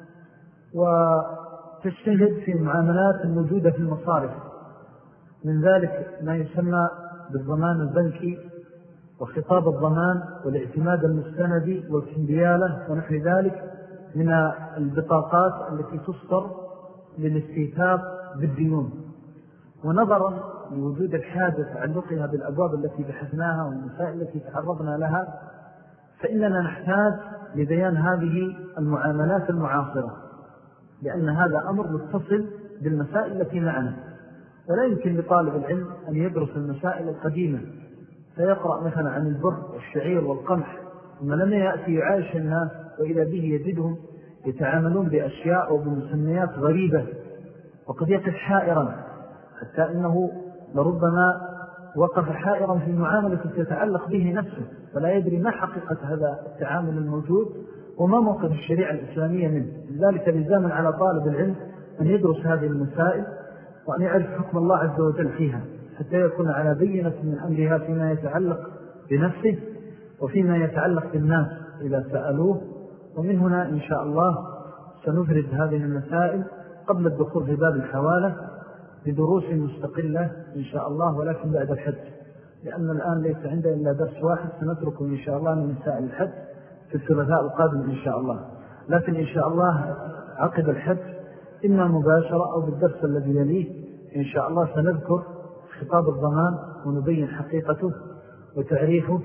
وتجتهد في المعاملات الموجودة في المصارف، من ذلك ما يسمى بالضمان البنكي وخطاب الضمان والاعتماد المستندي والكمبيالة ونحو ذلك من البطاقات التي تصدر للاستيثاق بالديون. ونظرا لوجود الحاجة تعلقها بالأبواب التي بحثناها والمسائل التي تعرضنا لها فإننا نحتاج لبيان هذه المعاملات المعاصرة، لأن هذا أمر متصل بالمسائل التي معنا، ولا يمكن لطالب العلم أن يدرس المسائل القديمة فيقرأ مثلا عن البر والشعير والقمح ثم لما يأتي يعايش الناس وإذا به يجدهم يتعاملون بأشياء وبمسميات غريبة، وقد يقف حائرا حتى إنه لربما وقف حائرا في معاملة تتعلق به نفسه، فلا يدري ما حقيقة هذا التعامل الموجود وما موقف الشريعة الإسلامية منه. لذلك لزاما على طالب العلم أن يدرس هذه المسائل وأن يعرف حكم الله عز وجل فيها حتى يكون على بينة من أمرها فيما يتعلق بنفسه وفيما يتعلق بالناس إذا سألوه. ومن هنا إن شاء الله سنفرد هذه المسائل قبل الدخول في باب الحوالة بدروس مستقلة إن شاء الله، ولكن بعد الحج، لأن الآن ليس عندنا إلا درس واحد سنتركه إن شاء الله من مسائل الحج في الثلاثاء القادم إن شاء الله. لكن إن شاء الله عقب الحج إما مباشرة أو بالدرس الذي يليه إن شاء الله سنذكر خطاب الضمان ونبين حقيقته وتعريفه،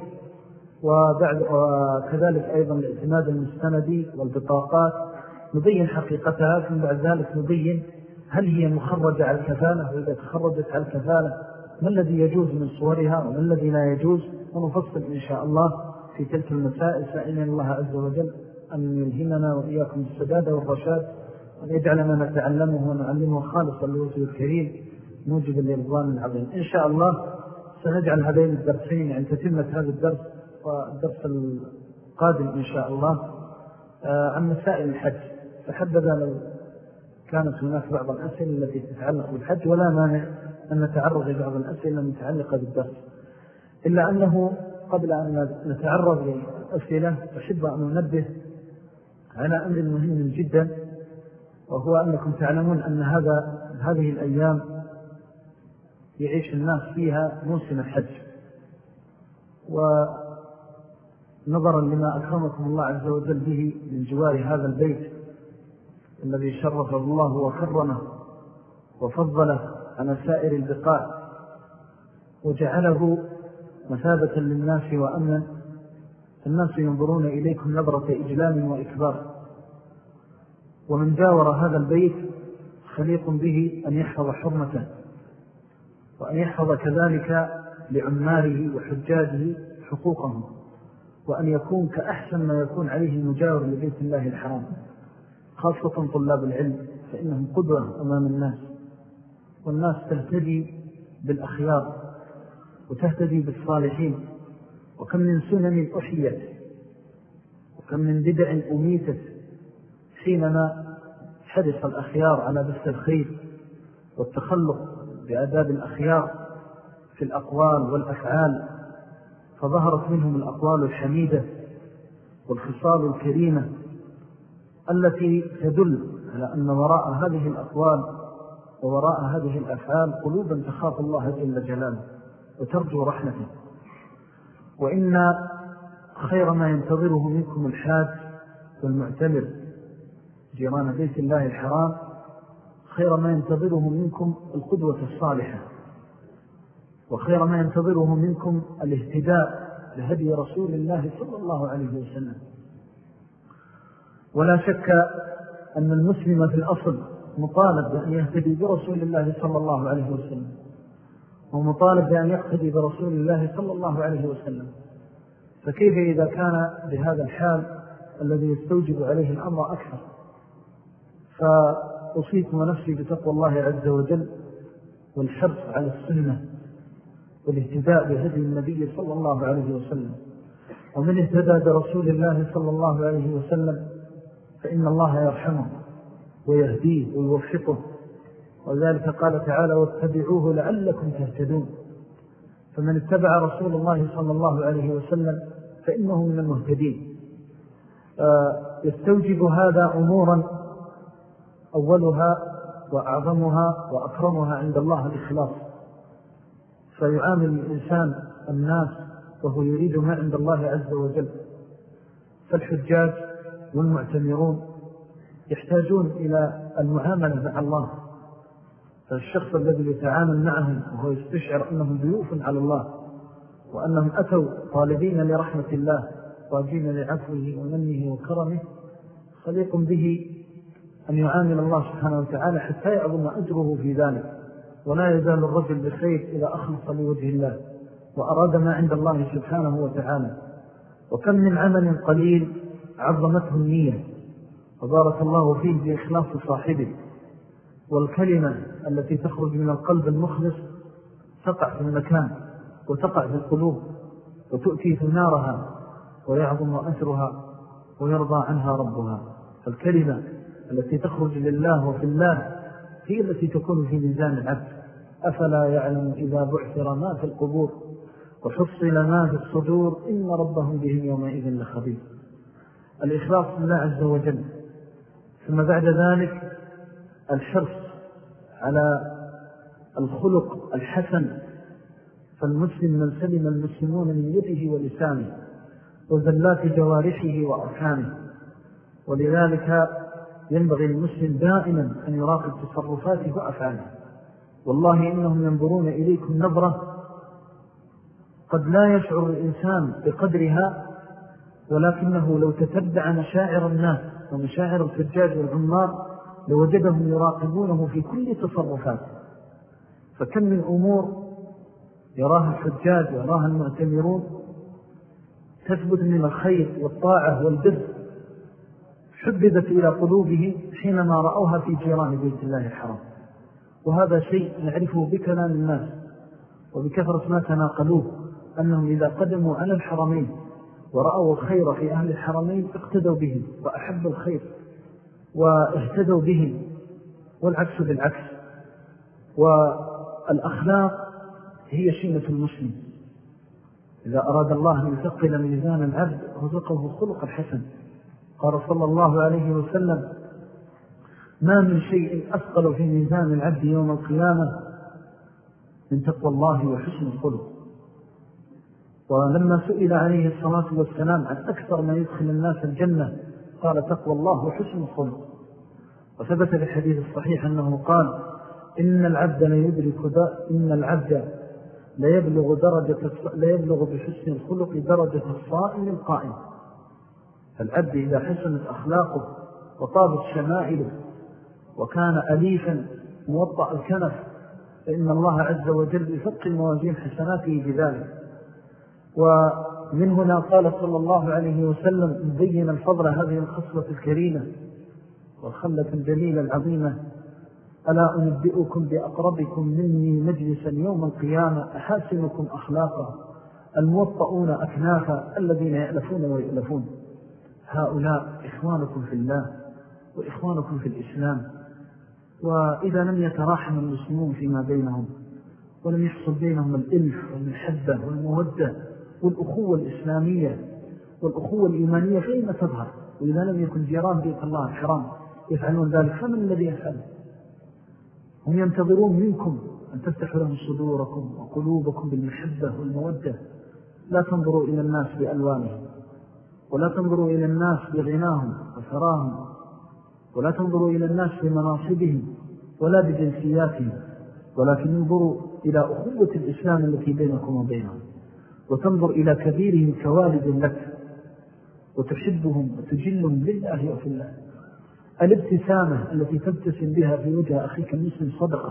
وكذلك أيضا الاعتماد المستندي والبطاقات نبين حقيقتها، ثم بعد ذلك نبين هل هي مخرجة على الكفالة، وإذا تخرجت على الكفالة ما الذي يجوز من صورها وما الذي لا يجوز، ونفصل إن شاء الله في تلك المسائل، سائلين الله عز وجل أن يلهمنا وإياكم السداد والرشاد، وأن يجعلنا نتعلمه ونعلمه خالصا لوجهه الكريم موجبا لرضوان العظيم. إن شاء الله سنجعل هذين الدرسين عند تتمة هذا الدرس والدرس القادم إن شاء الله عن مسائل الحج، فحبذا لو كانت هناك بعض الأسئلة التي تتعلق بالحج ولا مانع أن نتعرض لبعض الأسئلة المتعلقة بالدرس، إلا أنه قبل أن نتعرض للأسئلة أحب أن ننبه على أمر مهم جدا، وهو أنكم تعلمون أن هذه الأيام يعيش الناس فيها موسم الحج، ونظرا لما أكرمكم الله عز وجل به من جوار هذا البيت الذي شرفه الله وكرمه وفضله على سائر البقاع وجعله مثابة للناس وأمنا، الناس ينظرون إليكم نظرة إجلال وإكبار، ومن جاور هذا البيت خليق به أن يحفظ حرمته وأن يحفظ كذلك لعماره وحجاجه حقوقهم، وأن يكون كأحسن ما يكون عليه المجاور لبيت الله الحرام، خاصة طلاب العلم فإنهم قدوة أمام الناس، والناس تهتدي بالأخيار وتهتدي بالصالحين، وكم من سنن أحيت وكم من بدع أميتت حينما حرص الأخيار على بث الخير والتخلق بآداب الأخيار في الأقوال والأفعال، فظهرت منهم الأقوال الحميدة والخصال الكريمة التي تدل على أن وراء هذه الأقوال ووراء هذه الأفعال قلوبا تخاف الله جل جلاله وترجو رحمته. وإن خير ما ينتظره منكم الحاج والمعتمر جيران بيت الله الحرام، خير ما ينتظره منكم القدوة الصالحة، وخير ما ينتظره منكم الاهتداء لهدي رسول الله صلى الله عليه وسلم. ولا شك أن المسلم في الأصل مطالب بأن يهتدي برسول الله صلى الله عليه وسلم، ومطالب بأن يقتدي برسول الله صلى الله عليه وسلم، فكيف إذا كان بهذا الحال الذي يستوجب عليه الأمر أكثر؟ فأوصيكم ونفسي بتقوى الله عز وجل والحرص على السنة والاهتداء بهدي النبي صلى الله عليه وسلم، ومن اهتدى برسول الله صلى الله عليه وسلم فإن الله يرحمه ويهديه ويوفقه، وذلك قال تعالى واتبعوه لعلكم تهتدون، فمن اتبع رسول الله صلى الله عليه وسلم فإنه من المهتدين. يستوجب هذا أمورا أولها وأعظمها وأكرمها عند الله الإخلاص، فيعامل الإنسان الناس وهو يريد ما عند الله عز وجل، فالحجاج والمعتمرون يحتاجون إلى المعاملة مع الله، فالشخص الذي يتعامل معهم وهو يستشعر أنهم ضيوف على الله وأنهم أتوا طالبين لرحمة الله واجين لعفوه ومنه وكرمه خليق به أن يعامل الله سبحانه وتعالى حتى يعظم أجره في ذلك، ولا يزال الرجل بخير إذا أخلص لوجه الله وأراد ما عند الله سبحانه وتعالى. وكم من عمل قليل عظمته النية وبارك الله فيه بإخلاص صاحبه، والكلمة التي تخرج من القلب المخلص تقع في المكان وتقع في القلوب وتؤتي ثمارها ويعظم أثرها ويرضى عنها ربها. فالكلمة التي تخرج لله وفي الله هي التي تكون في ميزان العبد. أفلا يعلم إذا بعثر ما في القبور وحصل ما في الصدور إن ربهم بهم يومئذ لخبير. الإخلاص لله عز وجل. ثم بعد ذلك الحرص على الخلق الحسن، فالمسلم من سلم المسلمون من يده ولسانه وزلات جوارحه وأركانه، ولذلك ينبغي المسلم دائما أن يراقب تصرفاته وأفعاله. والله إنهم ينظرون إليكم نظرة قد لا يشعر الإنسان بقدرها، ولكنه لو تتبع مشاعر الناس ومشاعر الحجاج والعمار لوجدهم يراقبونه في كل تصرفاته. فكم من أمور يراها الحجاج ويراها المعتمرون تثبت من الخير والطاعة والبر حببت إلى قلوبه حينما رأوها في جيران بيت الله الحرام. وهذا شيء نعرفه بكلام الناس وبكثرة ما تناقلوه، أنهم إذا قدموا على الحرمين ورأوا الخير في أهل الحرمين اقتدوا بهم وأحبوا الخير واهتدوا بهم، والعكس بالعكس. والأخلاق هي شيمة المسلم. إذا أراد الله أن يثقل ميزان العبد رزقه خلق الحسن. قال صلى الله عليه وسلم: ما من شيء أثقل في ميزان العبد يوم القيامة من تقوى الله وحسن الخلق. ولما سئل عليه الصلاة والسلام عن أكثر ما يدخل الناس الجنة قال: تقوى الله وحسن الخلق. وثبت في الحديث الصحيح أنه قال: إن العبد لا يبلغ بحسن الخلق درجة الصائم القائم. فالعبد إذا حسنت أخلاقه وطابت شمائله وكان أليفا موطأ الكنف فإن الله عز وجل يفقل موازين حسناته بذلك. ومن هنا قال صلى الله عليه وسلم مبين الفضل هذه الخصلة الكريمة والخلة الجليلة العظيمة: ألا أنبئكم بأقربكم مني مجلسا يوم القيامة أحاسنكم أخلاقا الموطؤون أكنافا الذين يألفون ويؤلفون. هؤلاء إخوانكم في الله وإخوانكم في الإسلام. وإذا لم يتراحم المسلمون فيما بينهم ولم يحصل بينهم الإلف والمحبة والمودة والأخوة الإسلامية والأخوة الإيمانية فإن تظهر. وإذا لم يكن جيران بيت الله الحرام يفعلون ذلك فمن الذي يفعل؟ هم ينتظرون منكم أن تفتحوا لهم صدوركم وقلوبكم بالمحبة والمودة. لا تنظروا إلى الناس بألوانهم، ولا تنظروا إلى الناس بغناهم وثراهم، ولا تنظروا إلى الناس بمناصبهم ولا بجنسياتهم، ولكن انظروا إلى أخوة الإسلام التي بينكم وبينهم، وتنظر إلى كبيرهم كوالد لك وتحبهم وتجلهم لله وفي الله. الابتسامة التي تبتسم بها في وجه أخيك المسلم صدقة،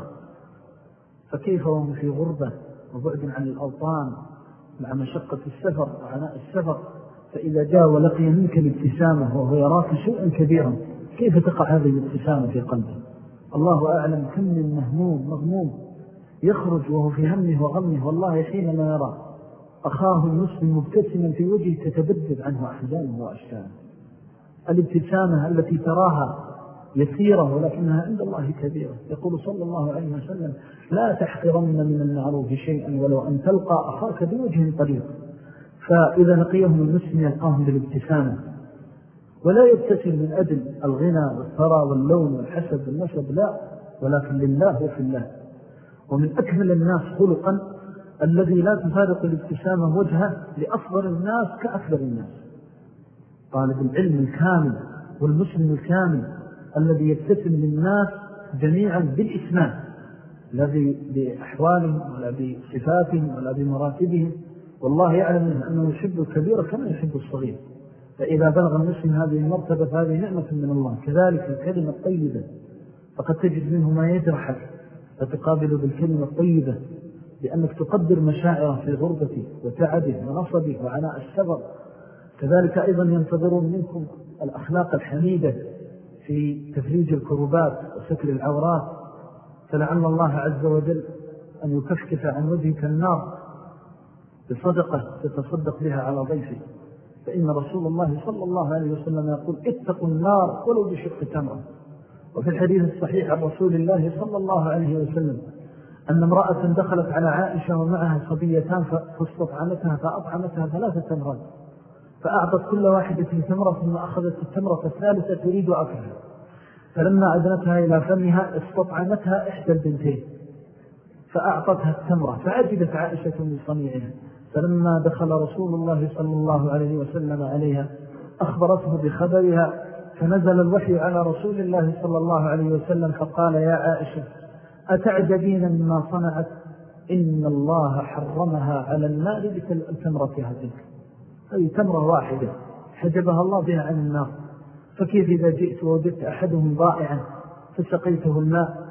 فكيف وهم في غربة وبعد عن الأوطان مع مشقة السفر وعناء السفر، فإذا جاء ولقي منك الابتسامة وهو يراك شيئا كبيرا كيف تقع هذه الابتسامة في قلبه؟ الله أعلم كم من مغموم يخرج وهو في همه وغمه، والله حينما يرى أخاه المسلم مبتسما في وجهه تتبدد عنه أحزانه وأشكاله. الابتسامة التي تراها يسيرة ولكنها عند الله كبيرة. يقول صلى الله عليه وسلم: لا تحقرن من المعروف شيئا ولو أن تلقى أخاك بوجه طريق. فإذا لقيهم المسلم يلقاهم بالابتسامة، ولا يبتسم من أجل الغنى والثرى واللون والحسب والنسب، لا، ولكن لله وفي الله. ومن أكمل الناس خلقا الذي لا تفارق الابتسامة وجهه لأصغر الناس كأكبر الناس. طالب العلم الكامل والمسلم الكامل الذي يبتسم للناس جميعا بالإسلام، الذي بأحوالهم ولا بصفاتهم ولا بمراتبهم والله يعلم أنه يحب الكبير كما يحب الصغير، فإذا بلغ المسلم هذه المرتبة فهذه نعمة من الله. كذلك الكلمة الطيبة، فقد تجد منه ما يجرحك فتقابله بالكلمة الطيبة، لأنك تقدر مشاعره في غربته وتعبه ونصبه وعناء السبر. كذلك أيضا ينتظرون منكم الأخلاق الحميدة في تفريج الكربات وستر العورات، فلعل الله عز وجل أن يكشف عن وجهك النار بصدقة تتصدق بها على ضيفه. فإن رسول الله صلى الله عليه وسلم يقول اتقوا النار ولو بشق تمرة. وفي الحديث الصحيح عن رسول الله صلى الله عليه وسلم أن امرأة دخلت على عائشة ومعها صبيتان فاستطعمتها فأطعمتها 3 تمرات، فأعطت كل واحدة تمرة ثم أخذت التمرة الثالثة تريد أكلها، فلما أدنتها إلى فمها استطعمتها إحدى البنتين فأعطتها التمرة، فعجبت عائشة من صنيعها. فلما دخل رسول الله صلى الله عليه وسلم عليها أخبرته بخبرها، فنزل الوحي على رسول الله صلى الله عليه وسلم فقال يا عائشة أتعجبين مما صنعت؟ إن الله حرمها على النار بالتمرة هذه، أي تمرة واحدة حجبها الله بها عن النار. فكيف إذا جئت ووجدت أحدهم ضائعا فسقيته الماء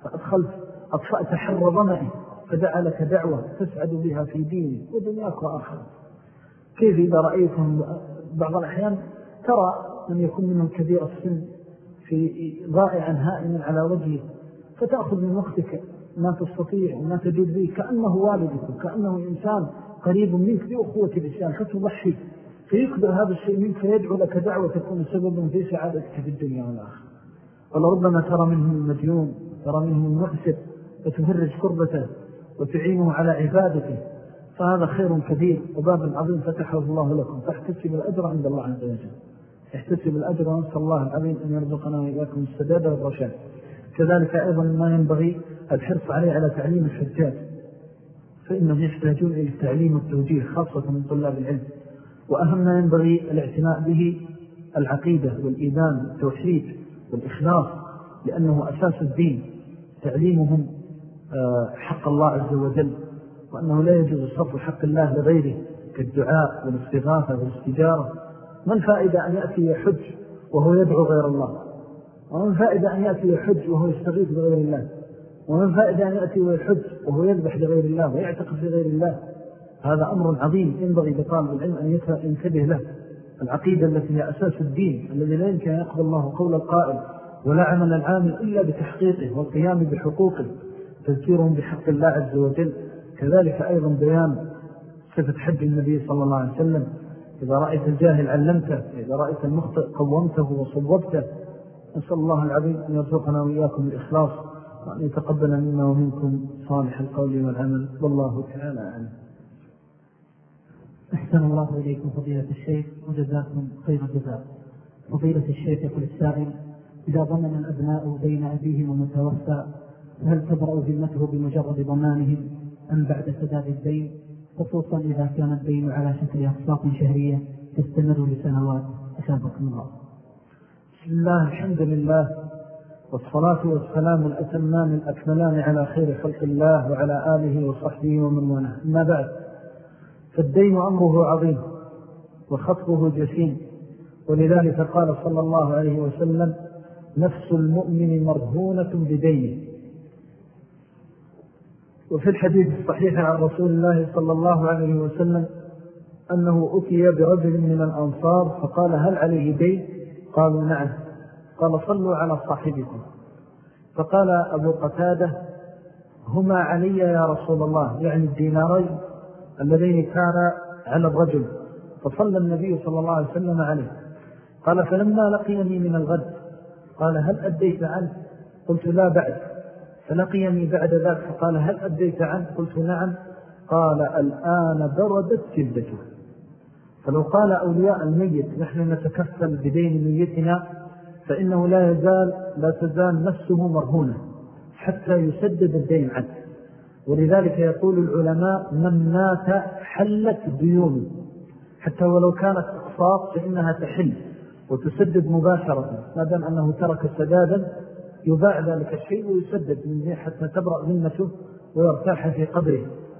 أطفأت حر ظمئه فدعا لك دعوة تسعد بها في دينك ودنياك وآخرة؟ كيف إذا رأيتهم بعض الأحيان ترى من يكون منهم كبير السن في ضائعا هائما على وجهه، فتأخذ من وقتك ما تستطيع وما تجد به كأنه والدك وكأنه إنسان قريب منك بأخوة الإسلام، فتضحي فيقدر هذا الشيء منك فيدعو لك دعوة تكون سببا في سعادتك في الدنيا والآخرة. ولربما ترى منهم المديون، ترى منهم المؤسر، وتفرج كربته وتعينه على عبادته، فهذا خير كبير وباب عظيم فتحه الله لكم، فاحتسب الأجر عند الله عز وجل. احتسب الأجر ونسأل الله العظيم أن يرزقنا وإياكم السداد والرشاد. كذلك أيضا ما ينبغي الحرص عليه على تعليم الحجاج، فإنهم يحتاجون إلى التعليم والتوجيه خاصة من طلاب العلم. وأهم ما ينبغي الاعتناء به العقيدة والإيمان والتوحيد والإخلاص، لأنه أساس الدين، تعليمهم حق الله عز وجل، وأنه لا يجوز صرف حق الله لغيره كالدعاء والاستغاثة والاستجارة. ما الفائدة أن يأتي يحج وهو يدعو غير الله؟ وما الفائدة أن يأتي يحج وهو يستغيث بغير الله؟ وما الفائدة أن يأتي ويحج وهو يذبح لغير الله ويعتقد لغير الله؟ هذا أمر عظيم ينبغي لطالب العلم أن ينتبه له. العقيدة التي هي أساس الدين الذي لا يمكن أن يقبل الله قول القائل ولا عمل العامل إلا بتحقيقه والقيام بحقوقه، تذكيرهم بحق الله عز وجل. كذلك أيضا بيان صفة حج النبي صلى الله عليه وسلم، إذا رأيت الجاهل علمته، إذا رأيت المخطئ قومته وصوبته. نسأل الله العظيم أن يرزقنا وإياكم الإخلاص، وأن يتقبل منا ومنكم صالح القول والعمل، والله تعالى أعلم. أحسن الله إليكم فضيلة الشيخ وجزاكم خير الجزاء. فضيلة الشيخ يقول السائل: إذا ضمن الأبناء بين أبيهم ومتوفى هل تبرأ ذمته بمجرد ضمانهم أم بعد سداد الدين، خصوصا إذا كان الدين على شكل أقساط شهرية تستمر لسنوات؟ أثابكم الله. بسم الله، الحمد لله، والصلاة والسلام الأتمان الأكملان على خير خلق الله وعلى آله وصحبه ومن والاه. أما بعد، فالدين أمره عظيم وخطبه جسيم، ولذلك قال صلى الله عليه وسلم: نفس المؤمن مرهونة بدينه. وفي الحديث الصحيح عن رسول الله صلى الله عليه وسلم أنه أتي برجل من الأنصار فقال: هل عليه دين؟ قالوا: نعم. قال: صلوا على صاحبكم. فقال أبو قتادة: هما علي يا رسول الله، يعني الدينارين اللذين كان على الرجل. فصلى النبي صلى الله عليه وسلم عليه. قال: فلما لقيني من الغد قال: هل أديت عنه؟ قلت: لا بعد. فلقيني بعد ذلك فقال: هل أديت عنه؟ قلت: نعم. قال: الآن بردت جلدته. فلو قال أولياء الميت: نحن نتكفل بدين ميتنا، فإنه لا تزال نفسه مرهونة حتى يسدد الدين عنه. ولذلك يقول العلماء: من مات حلت ديونه، حتى ولو كانت أقساط فإنها تحل وتسدد مباشرة، ما دام أنه ترك سدادا يباع ذلك الشيء ويسدد منه حتى تبرأ ذمته ويرتاح في قبره.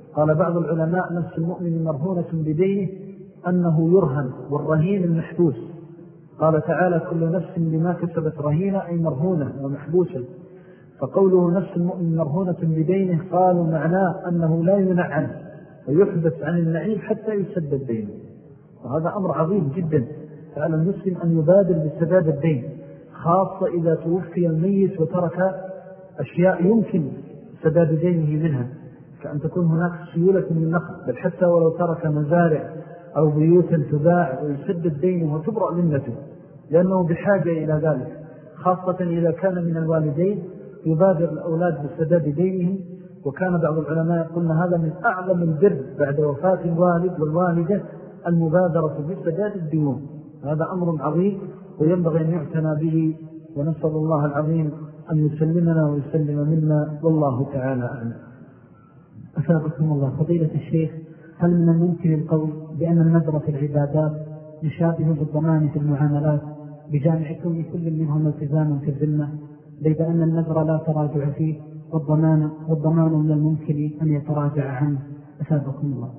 قال بعض العلماء نفس المؤمن مرهونة بدينه أنه يرهن، والرهين المحبوس. قال تعالى كل نفس بما كسبت رهينة أي مرهونة ومحبوسة. فقوله نفس المؤمن مرهونة بدينه قالوا معناه أنه لا ينعم ويحدث عن النعيم حتى يسدد دينه، وهذا أمر عظيم جدا. فعلى المسلم أن يبادر بسداد الدين، خاصة إذا توفي الميت وترك أشياء يمكن سداد دينه منها، كأن تكون هناك سيولة من النقد، بل حتى ولو ترك مزارع أو بيوتا تباع ويسدد دينه وتبرأ ذمته، لأنه بحاجة إلى ذلك، خاصة إذا كان من الوالدين يبادر الأولاد بسداد دينهم. وكان بعض العلماء يقولون هذا من أعظم البر بعد وفاة الوالد والوالدة المبادرة بسداد الديون. هذا أمر عظيم وينبغي أن يعتنى به، ونسأل الله العظيم أن يسلمنا ويسلم منا، والله تعالى أعلم. أثابكم الله. فضيلة الشيخ، هل من الممكن القول بأن النذر في العبادات يشابه بالضمان في المعاملات بجامع كون كل منهم التزاما في الذمة، بيد أن النذر لا تراجع فيه والضمان من الممكن أن يتراجع عنه؟ أثابكم الله.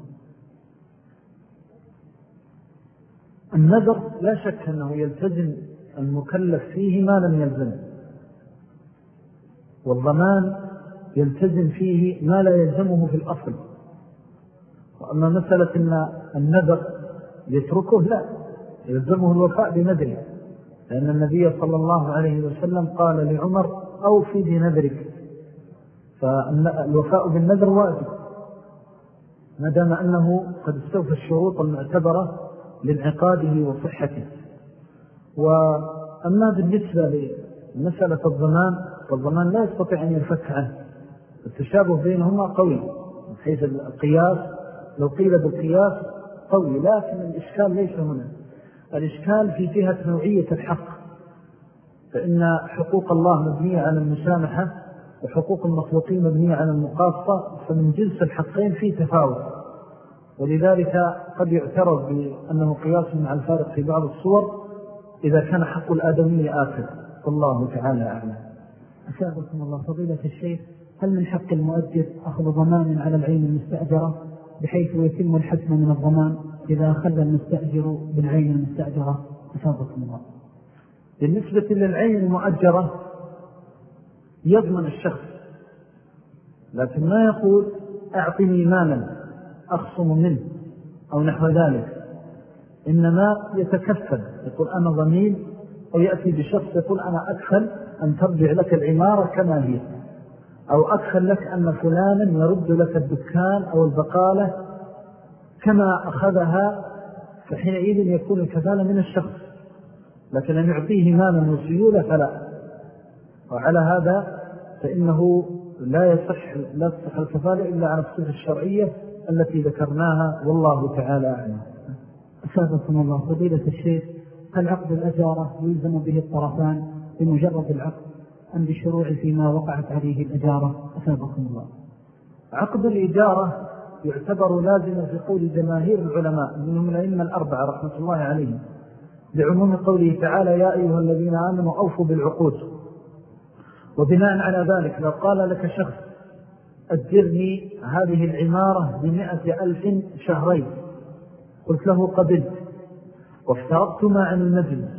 النذر لا شك أنه يلتزم المكلف فيه ما لم يلزم، والضمان يلتزم فيه ما لا يلزمه في الأصل. وأما مسألة أن النذر يتركه، لا، يلزمه الوفاء بنذره، لأن النبي صلى الله عليه وسلم قال لعمر أوفي بنذرك، فالوفاء بالنذر واجب ما دام أنه قد استوفى الشروط المعتبرة لانعقاده وصحته. وأما بالنسبة لمسألة الضمان، فالضمان لا يستطيع أن ينفك عنه، التشابه بينهما قوي من حيث القياس، لو قيل بالقياس قوي، لكن الإشكال ليس هنا، الإشكال في جهة نوعية الحق، فإن حقوق الله مبنية على المسامحة وحقوق المخلوقين مبنية على المقاصة، فمن جنس الحقين في تفاوت، ولذلك قد يعترض بأنه قياس مع الفارق في بعض الصور إذا كان حق الآدمي آخر، والله تعالى أعلم. أسألكم الله. فضيلة الشيخ، هل من حق المؤجر أخذ ضمان على العين المستأجرة بحيث يتم الحسم من الضمان إذا أخذ المستأجر بالعين المستأجرة؟ أسألكم الله. بالنسبة للعين المؤجرة يضمن الشخص، لكن ما يقول أعطني مالا أخصم منه أو نحو ذلك، إنما يتكفل، يقول أنا ضمين، أو يأتي بشخص يقول أنا أدخل أن ترجع لك العمارة كما هي، أو أدخل لك أن فلانا يرد لك الدكان أو البقالة كما أخذها، فحينئذ يكون الكفالة من الشخص، لكن أن يعطيه مالا وسيولة فلا. وعلى هذا فإنه لا تصح الكفالة إلا على الصفة الشرعية التي ذكرناها، والله تعالى أعلم. أسابقكم الله. فضيلة الشيخ، هل عقد الأجارة يلزم به الطرفان بمجرد العقد أم بالشروع فيما وقعت عليه الأجارة؟ أسابقكم الله. عقد الإجارة يعتبر لازم في قول جماهير العلماء منهم الأئمة الأربعة رحمة الله عليهم، لعموم قوله تعالى يا أيها الذين آمنوا أوفوا بالعقود. وبناء على ذلك لو قال لك شخص أجرني هذه العمارة ب100,000 شهرين، قلت له قبلت، وافترضتما عن المجلس،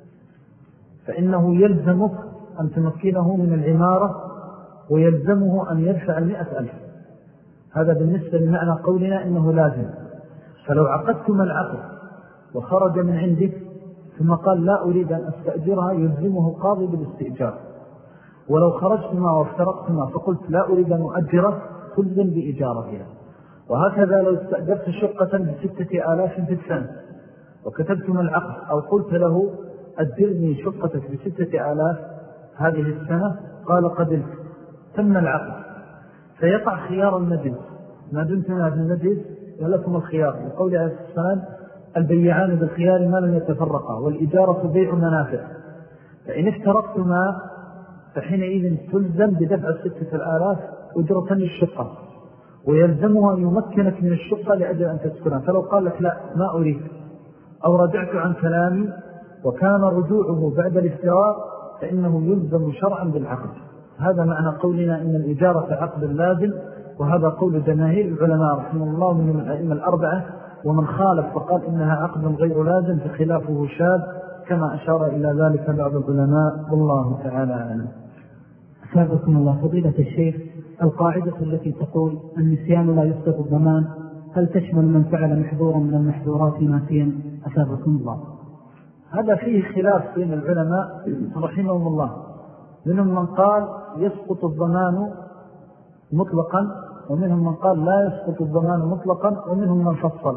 فإنه يلزمك أن تمكنه من العمارة ويلزمه أن يدفع 100,000. هذا بالنسبة لمعنى قولنا إنه لازم. فلو عقدتما العقد وخرج من عندك ثم قال لا أريد أن أستأجرها، يلزمه قاضي بالاستئجار. ولو خرجتما وافترقتما فقلت لا أريد أن أؤجره، تلزم بإجارتها. وهكذا لو استأجرت شقة ب6,000 في السنة وكتبتما العقد، أو قلت له أجرني شقتك ب6,000 هذه السنة، قال قبلت، تم العقد، فيقع خيار المجلس ما دمتما في المجلس ولكم الخيار، لقول عليه السلام البيعان بالخيار ما لم يتفرقا، والإجارة بيع منافع. فإن افترقتما فحينئذ تلزم بدفع 6,000 أجرة للشقة، ويلزمها أن يمكنك من الشقة لأجل أن تسكنها. فلو قال لك لا ما أريد، أو رجعت عن كلامي وكان رجوعه بعد الافتراق، فإنه يلزم شرعا بالعقد. هذا معنى قولنا إن الإجارة عقد لازم، وهذا قول جماهير العلماء رحمه الله منهم الأئمة الأربعة، ومن خالف فقال إنها عقد غير لازم فخلافه شاذ كما أشار إلى ذلك بعض العلماء، والله تعالى أعلم. أثابكم الله. فضيلة الشيخ، القاعدة التي تقول النسيان لا يسقط الضمان هل تشمل من فعل محظورا من المحظورات ناسيا؟ أثابكم الله. هذا فيه خلاف بين العلماء رحمهم الله، منهم من قال يسقط الضمان مطلقا، ومنهم من قال لا يسقط الضمان مطلقا، ومنهم من فصل.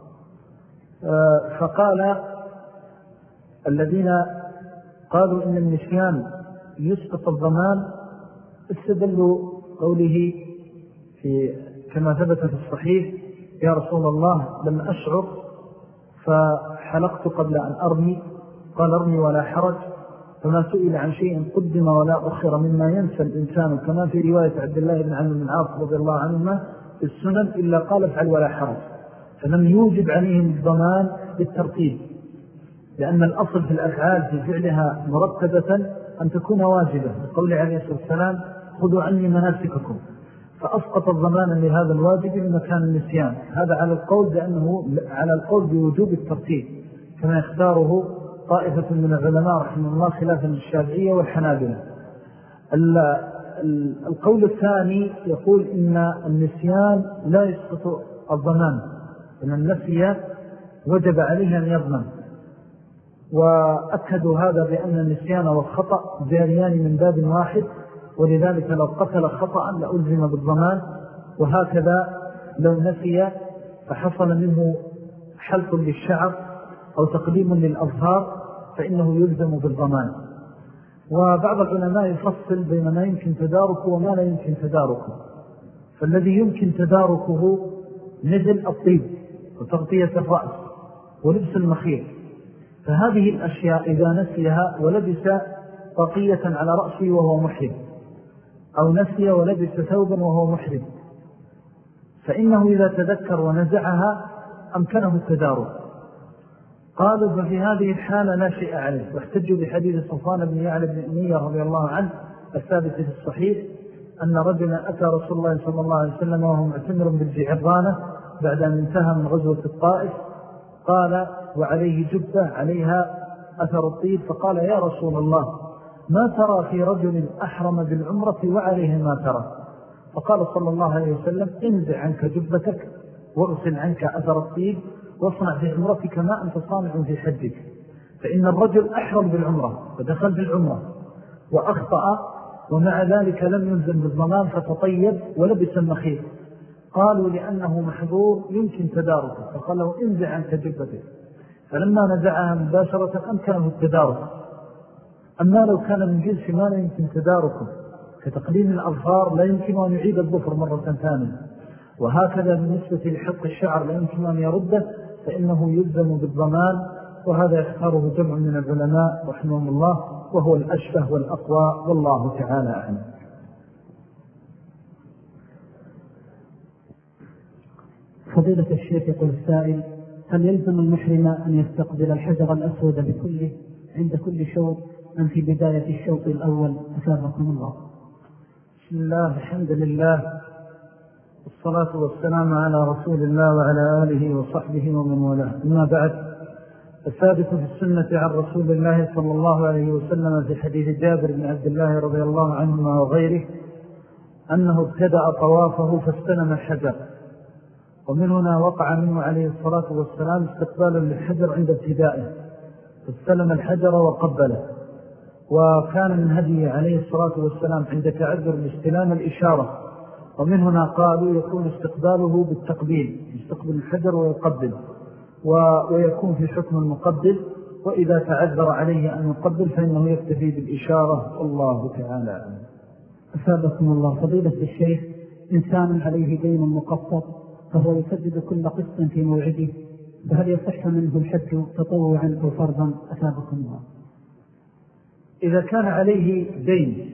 فقال الذين قالوا إن النسيان يسقط الضمان استدلوا قوله كما ثبت في الصحيح: يا رسول الله لم أشعر فحلقت قبل أن أرمي، قال ارمي ولا حرج، فما سئل عن شيء قدم ولا أخر مما ينسى الإنسان، كما في رواية عبد الله بن عمرو بن العاص رضي الله عنهما في السنن، إلا قال افعل ولا حرج، فلم يوجب عليهم الضمان بالترتيب، لأن الأصل في الأفعال في فعلها مرتبة أن تكون واجبة، بقول عليه الصلاة والسلام: خذوا عني مناسككم، فأسقط الضمان لهذا الواجب لمكان النسيان. هذا على القول بوجوب الترتيب كما يختاره طائفة من العلماء رحمه الله خلافا للشافعية والحنابلة. القول الثاني يقول إن النسيان لا يسقط الضمان، إن النسي وجب عليه أن يضمن، وأكدوا هذا بأن النسيان والخطأ جاريان من باب واحد، ولذلك لو قتل خطأ لألزم بالضمان، وهكذا لو نسي فحصل منه حلق للشعر أو تقديم للأظهار فإنه يلزم بالضمان. وبعض العلماء يفصل بين ما يمكن تداركه وما لا يمكن تداركه، فالذي يمكن تداركه نزل الطيب وتغطية الرأس ولبس المخيط، فهذه الأشياء إذا نسيها ولبس طاقية على رأسه وهو محرم، أو نسي ولبس ثوبا وهو محرم، فإنه إذا تذكر ونزعها أمكنه التدارك. قالوا ففي هذه الحالة لا شيء عليه، واحتجوا بحديث صفوان بن يعلى بن أمية رضي الله عنه الثابت في الصحيح أن رجلا أتى رسول الله صلى الله عليه وسلم وهو معتمر بالجعرانة بعد أن انتهى من غزوة الطائف، قال وعليه جبة عليها أثر الطيب، فقال: يا رسول الله ما ترى في رجل أحرم بالعمرة وعليه ما ترى؟ فقال صلى الله عليه وسلم: انزع عنك جبتك واغسل عنك أثر الطيب واصنع في عمرتك ما أنت صانع في حجك، فإن الرجل أحرم بالعمرة فدخل بالعمرة وأخطأ ومع ذلك لم يلزم بالضمان فتطيب ولبس المخيط. قالوا لأنه محظور يمكن تداركه، فقال له: انزع عنك جبتك، فلما نزعها مباشرة أمكنه التدارك. أما لو كان من جنس ما لا يمكن تداركه كتقليم الأظفار لا يمكن أن يعيد الظفر مرة ثانية، وهكذا بالنسبة لحق الشعر لا يمكن أن يرده، فإنه يلزم بالضمان، وهذا يختاره جمع من العلماء رحمهم الله، وهو الأشبه والأقوى، والله تعالى أعلم. فضيلة الشيخ يقول السائل: هل يلزم المحرم أن يستقبل الحجر الأسود بكله عند كل شوط أم في بداية الشوط الأول؟ أثابكم الله. بسم الله، الحمد لله، والصلاة والسلام على رسول الله وعلى آله وصحبه ومن والاه. أما بعد، الثابت في السنة عن رسول الله صلى الله عليه وسلم في حديث جابر بن عبد الله رضي الله عنهما وغيره أنه ابتدأ طوافه فاستلم الحجر، ومن هنا وقع منه عليه الصلاة والسلام استقبالا للحجر عند ابتدائه، فاستلم الحجر وقبله. وكان من هديه عليه الصلاة والسلام عند تعذر الاستلام الإشارة، ومن هنا قالوا يكون استقباله بالتقبيل، يستقبل الحجر ويقبل، ويكون في حكم المقبل، وإذا تعذر عليه أن يقبل فإنه يكتفي بالإشارة، والله تعالى أعلم. أثابكم الله. فضيلة الشيخ، إنسان عليه دين مقسط فهو يسدد كل قسط في موعده، فهل يصح منه الحج تطوعا أو فرضا؟ أثابكم الله. إذا كان عليه دين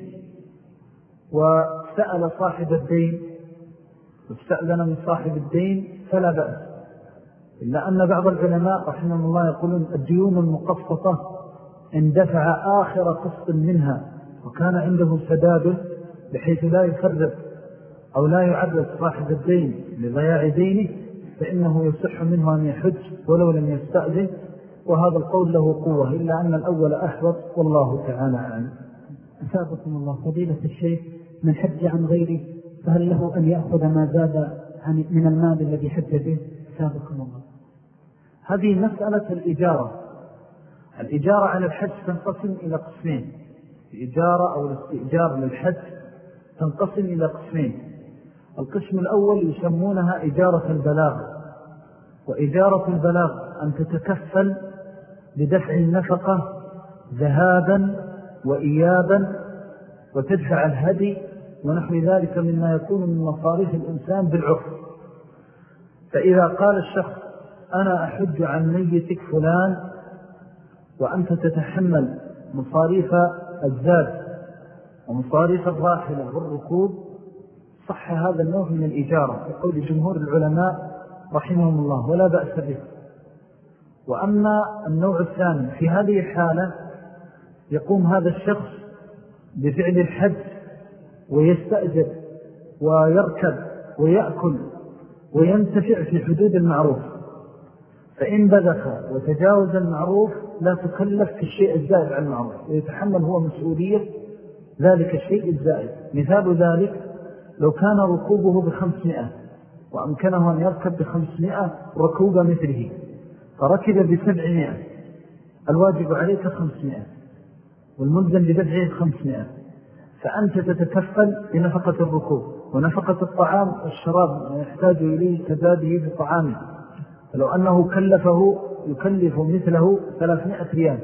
وسأل صاحب الدين واستأذن من صاحب الدين فلا بأس، إلا أن بعض العلماء رحمه الله يقولون الديون المقسطة إن دفع آخر قسط منها وكان عنده سداد بحيث لا يفرق أو لا يعرض صاحب الدين لضياع دينه فإنه يصح منه أن يحج ولو لم يستأذن، وهذا القول له قوة، إلا أن الأول أحوط والله تعالى أعلم. أثابكم الله. فضيلة الشيخ، من حج عن غيره فهل له أن يأخذ ما زاد من المال الذي حج به؟ أثابكم الله. هذه مسألة الإجارة. الإجارة على الحج تنقسم إلى قسمين. الإجارة أو الاستئجار للحج تنقسم إلى قسمين. القسم الأول يسمونها إجارة البلاغ، وإجارة البلاغ أن تتكفل بدفع النفقة ذهابا وإيابا وتدفع الهدي ونحو ذلك مما يكون من مصاريف الإنسان بالعرف. فإذا قال الشخص أنا أحج عن ميتك فلان وأنت تتحمل مصاريف الزاد ومصاريف الراحلة والركوب، صح هذا النوع من الإجارة بقول جمهور العلماء رحمهم الله ولا بأس به. وأما النوع الثاني، في هذه الحالة يقوم هذا الشخص بفعل الحج ويستأجر ويركب ويأكل وينتفع في حدود المعروف، فإن بذخ وتجاوز المعروف لا تكلف في الشيء الزائد عن المعروف، ويتحمل هو مسؤولية ذلك الشيء الزائد. مثال ذلك لو كان ركوبه ب500 وأمكنه أن يركب ب500 ركوب مثله، فركب ب700، الواجب عليك 500 والملزم بدفعه 500، فأنت تتكفل بنفقة الركوب ونفقة الطعام والشراب يحتاج إليه كزاده في طعامه. فلو أنه يكلف مثله 300 ريال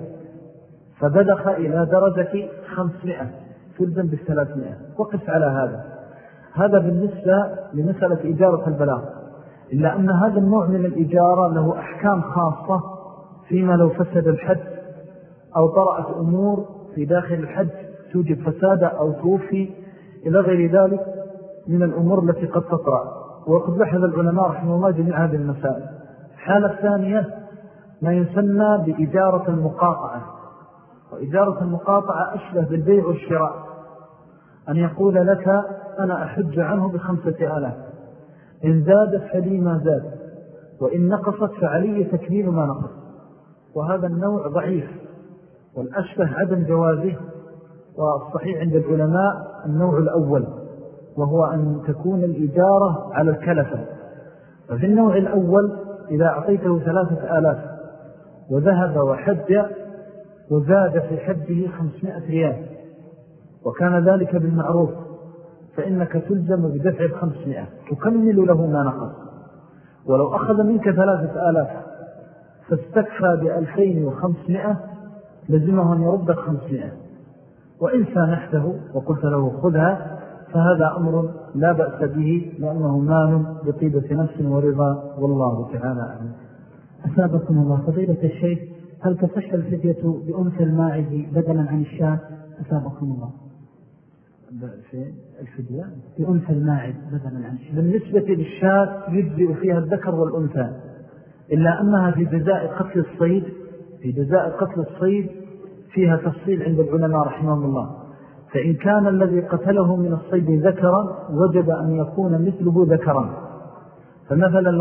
فبدخ إلى درجة 500 تلزم ب300، وقف على هذا بالنسبة لمسألة إجارة البلاغ. إلا أن هذا النوع من الإجارة له أحكام خاصة فيما لو فسد الحج أو طرأت أمور في داخل الحج توجد فسادة أو توفي إلى غير ذلك من الأمور التي قد تطرأ، وقد بحث العلماء رحمه الله جميع هذه المسائل. الحالة الثانية ما يسمى بإجارة المقاطعة، وإجارة المقاطعة أشبه بالبيع والشراء، أن يقول لك أنا أحج عنه ب5,000، إن زادت فلي ما زاد، وإن نقصت فعلي تكميل ما نقص. وهذا النوع ضعيف والأشبه عدم جوازه، والصحيح عند العلماء النوع الأول، وهو أن تكون الإجارة على الكلفة. ففي النوع الأول إذا أعطيته 3,000 وذهب وحج وزاد في حجه 500 ريال وكان ذلك بالمعروف، فإنك تلزم بدفع 500 تكمل له ما نقص. ولو أخذ منك 3,000 فاستكفى ب2,500 لزمه أن يرد 500. وإن سامحته وقلت له خذها فهذا أمر لا بأس به، لأنه مال بطيبة نفس ورضا، والله تعالى أعلم. أثابكم الله. فضيلة الشيخ، هل تصح الفدية بأنثى الماعز بدلا عن الشاة؟ أثابكم الله. الفدية بأنثى الماعز بدلا عن الشاة. بالنسبة للشاة يجزئ فيها الذكر والأنثى، إلا أنها في جزاء قتل الصيد فيها تفصيل عند العلماء رحمهم الله. فإن كان الذي قتله من الصيد ذكرا وجب أن يكون مثله ذكرا. فمثلا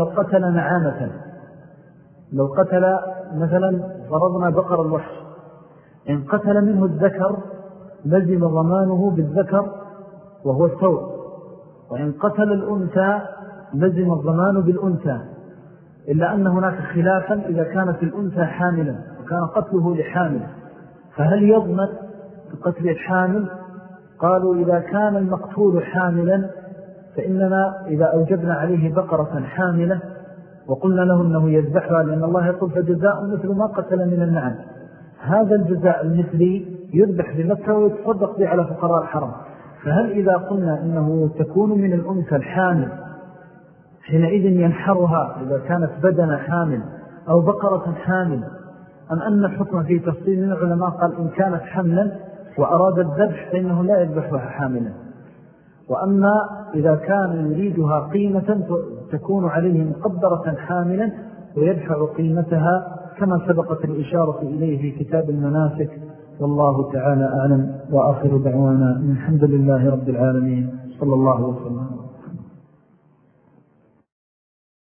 لو قتل مثلا فرضنا بقر الوحش، إن قتل منه الذكر لزم ضمانه بالذكر وهو الثور، وإن قتل الأنثى لزم الضمان بالأنثى، إلا أن هناك خلافا إذا كانت الأنثى حاملا وكان قتله لحامل فهل يضمن بقتل الحامل؟ قالوا إذا كان المقتول حاملا فإننا إذا أوجبنا عليه بقرة حاملة وقلنا له أنه يذبحها، لأن الله يقول فجزاء مثل ما قتل من النعم، هذا الجزاء المثلي يذبح بمكة ويتصدق به على فقراء الحرم. فهل إذا قلنا إنه تكون من الأنثى الحامل حينئذ ينحرها إذا كانت بدن حامل أو بقرة حامل، أم أن الحكم في تفصيل من العلماء قال إن كانت حملا وأراد الذبح فإنه لا يذبحها حاملا. وأما إذا كان يريدها قيمة تكون عليه مقدرة حاملا ويدفع قيمتها كما سبقت الإشارة إليه في كتاب المناسك، والله تعالى أعلم. وآخر دعوانا الحمد لله رب العالمين، صلى الله وسلم.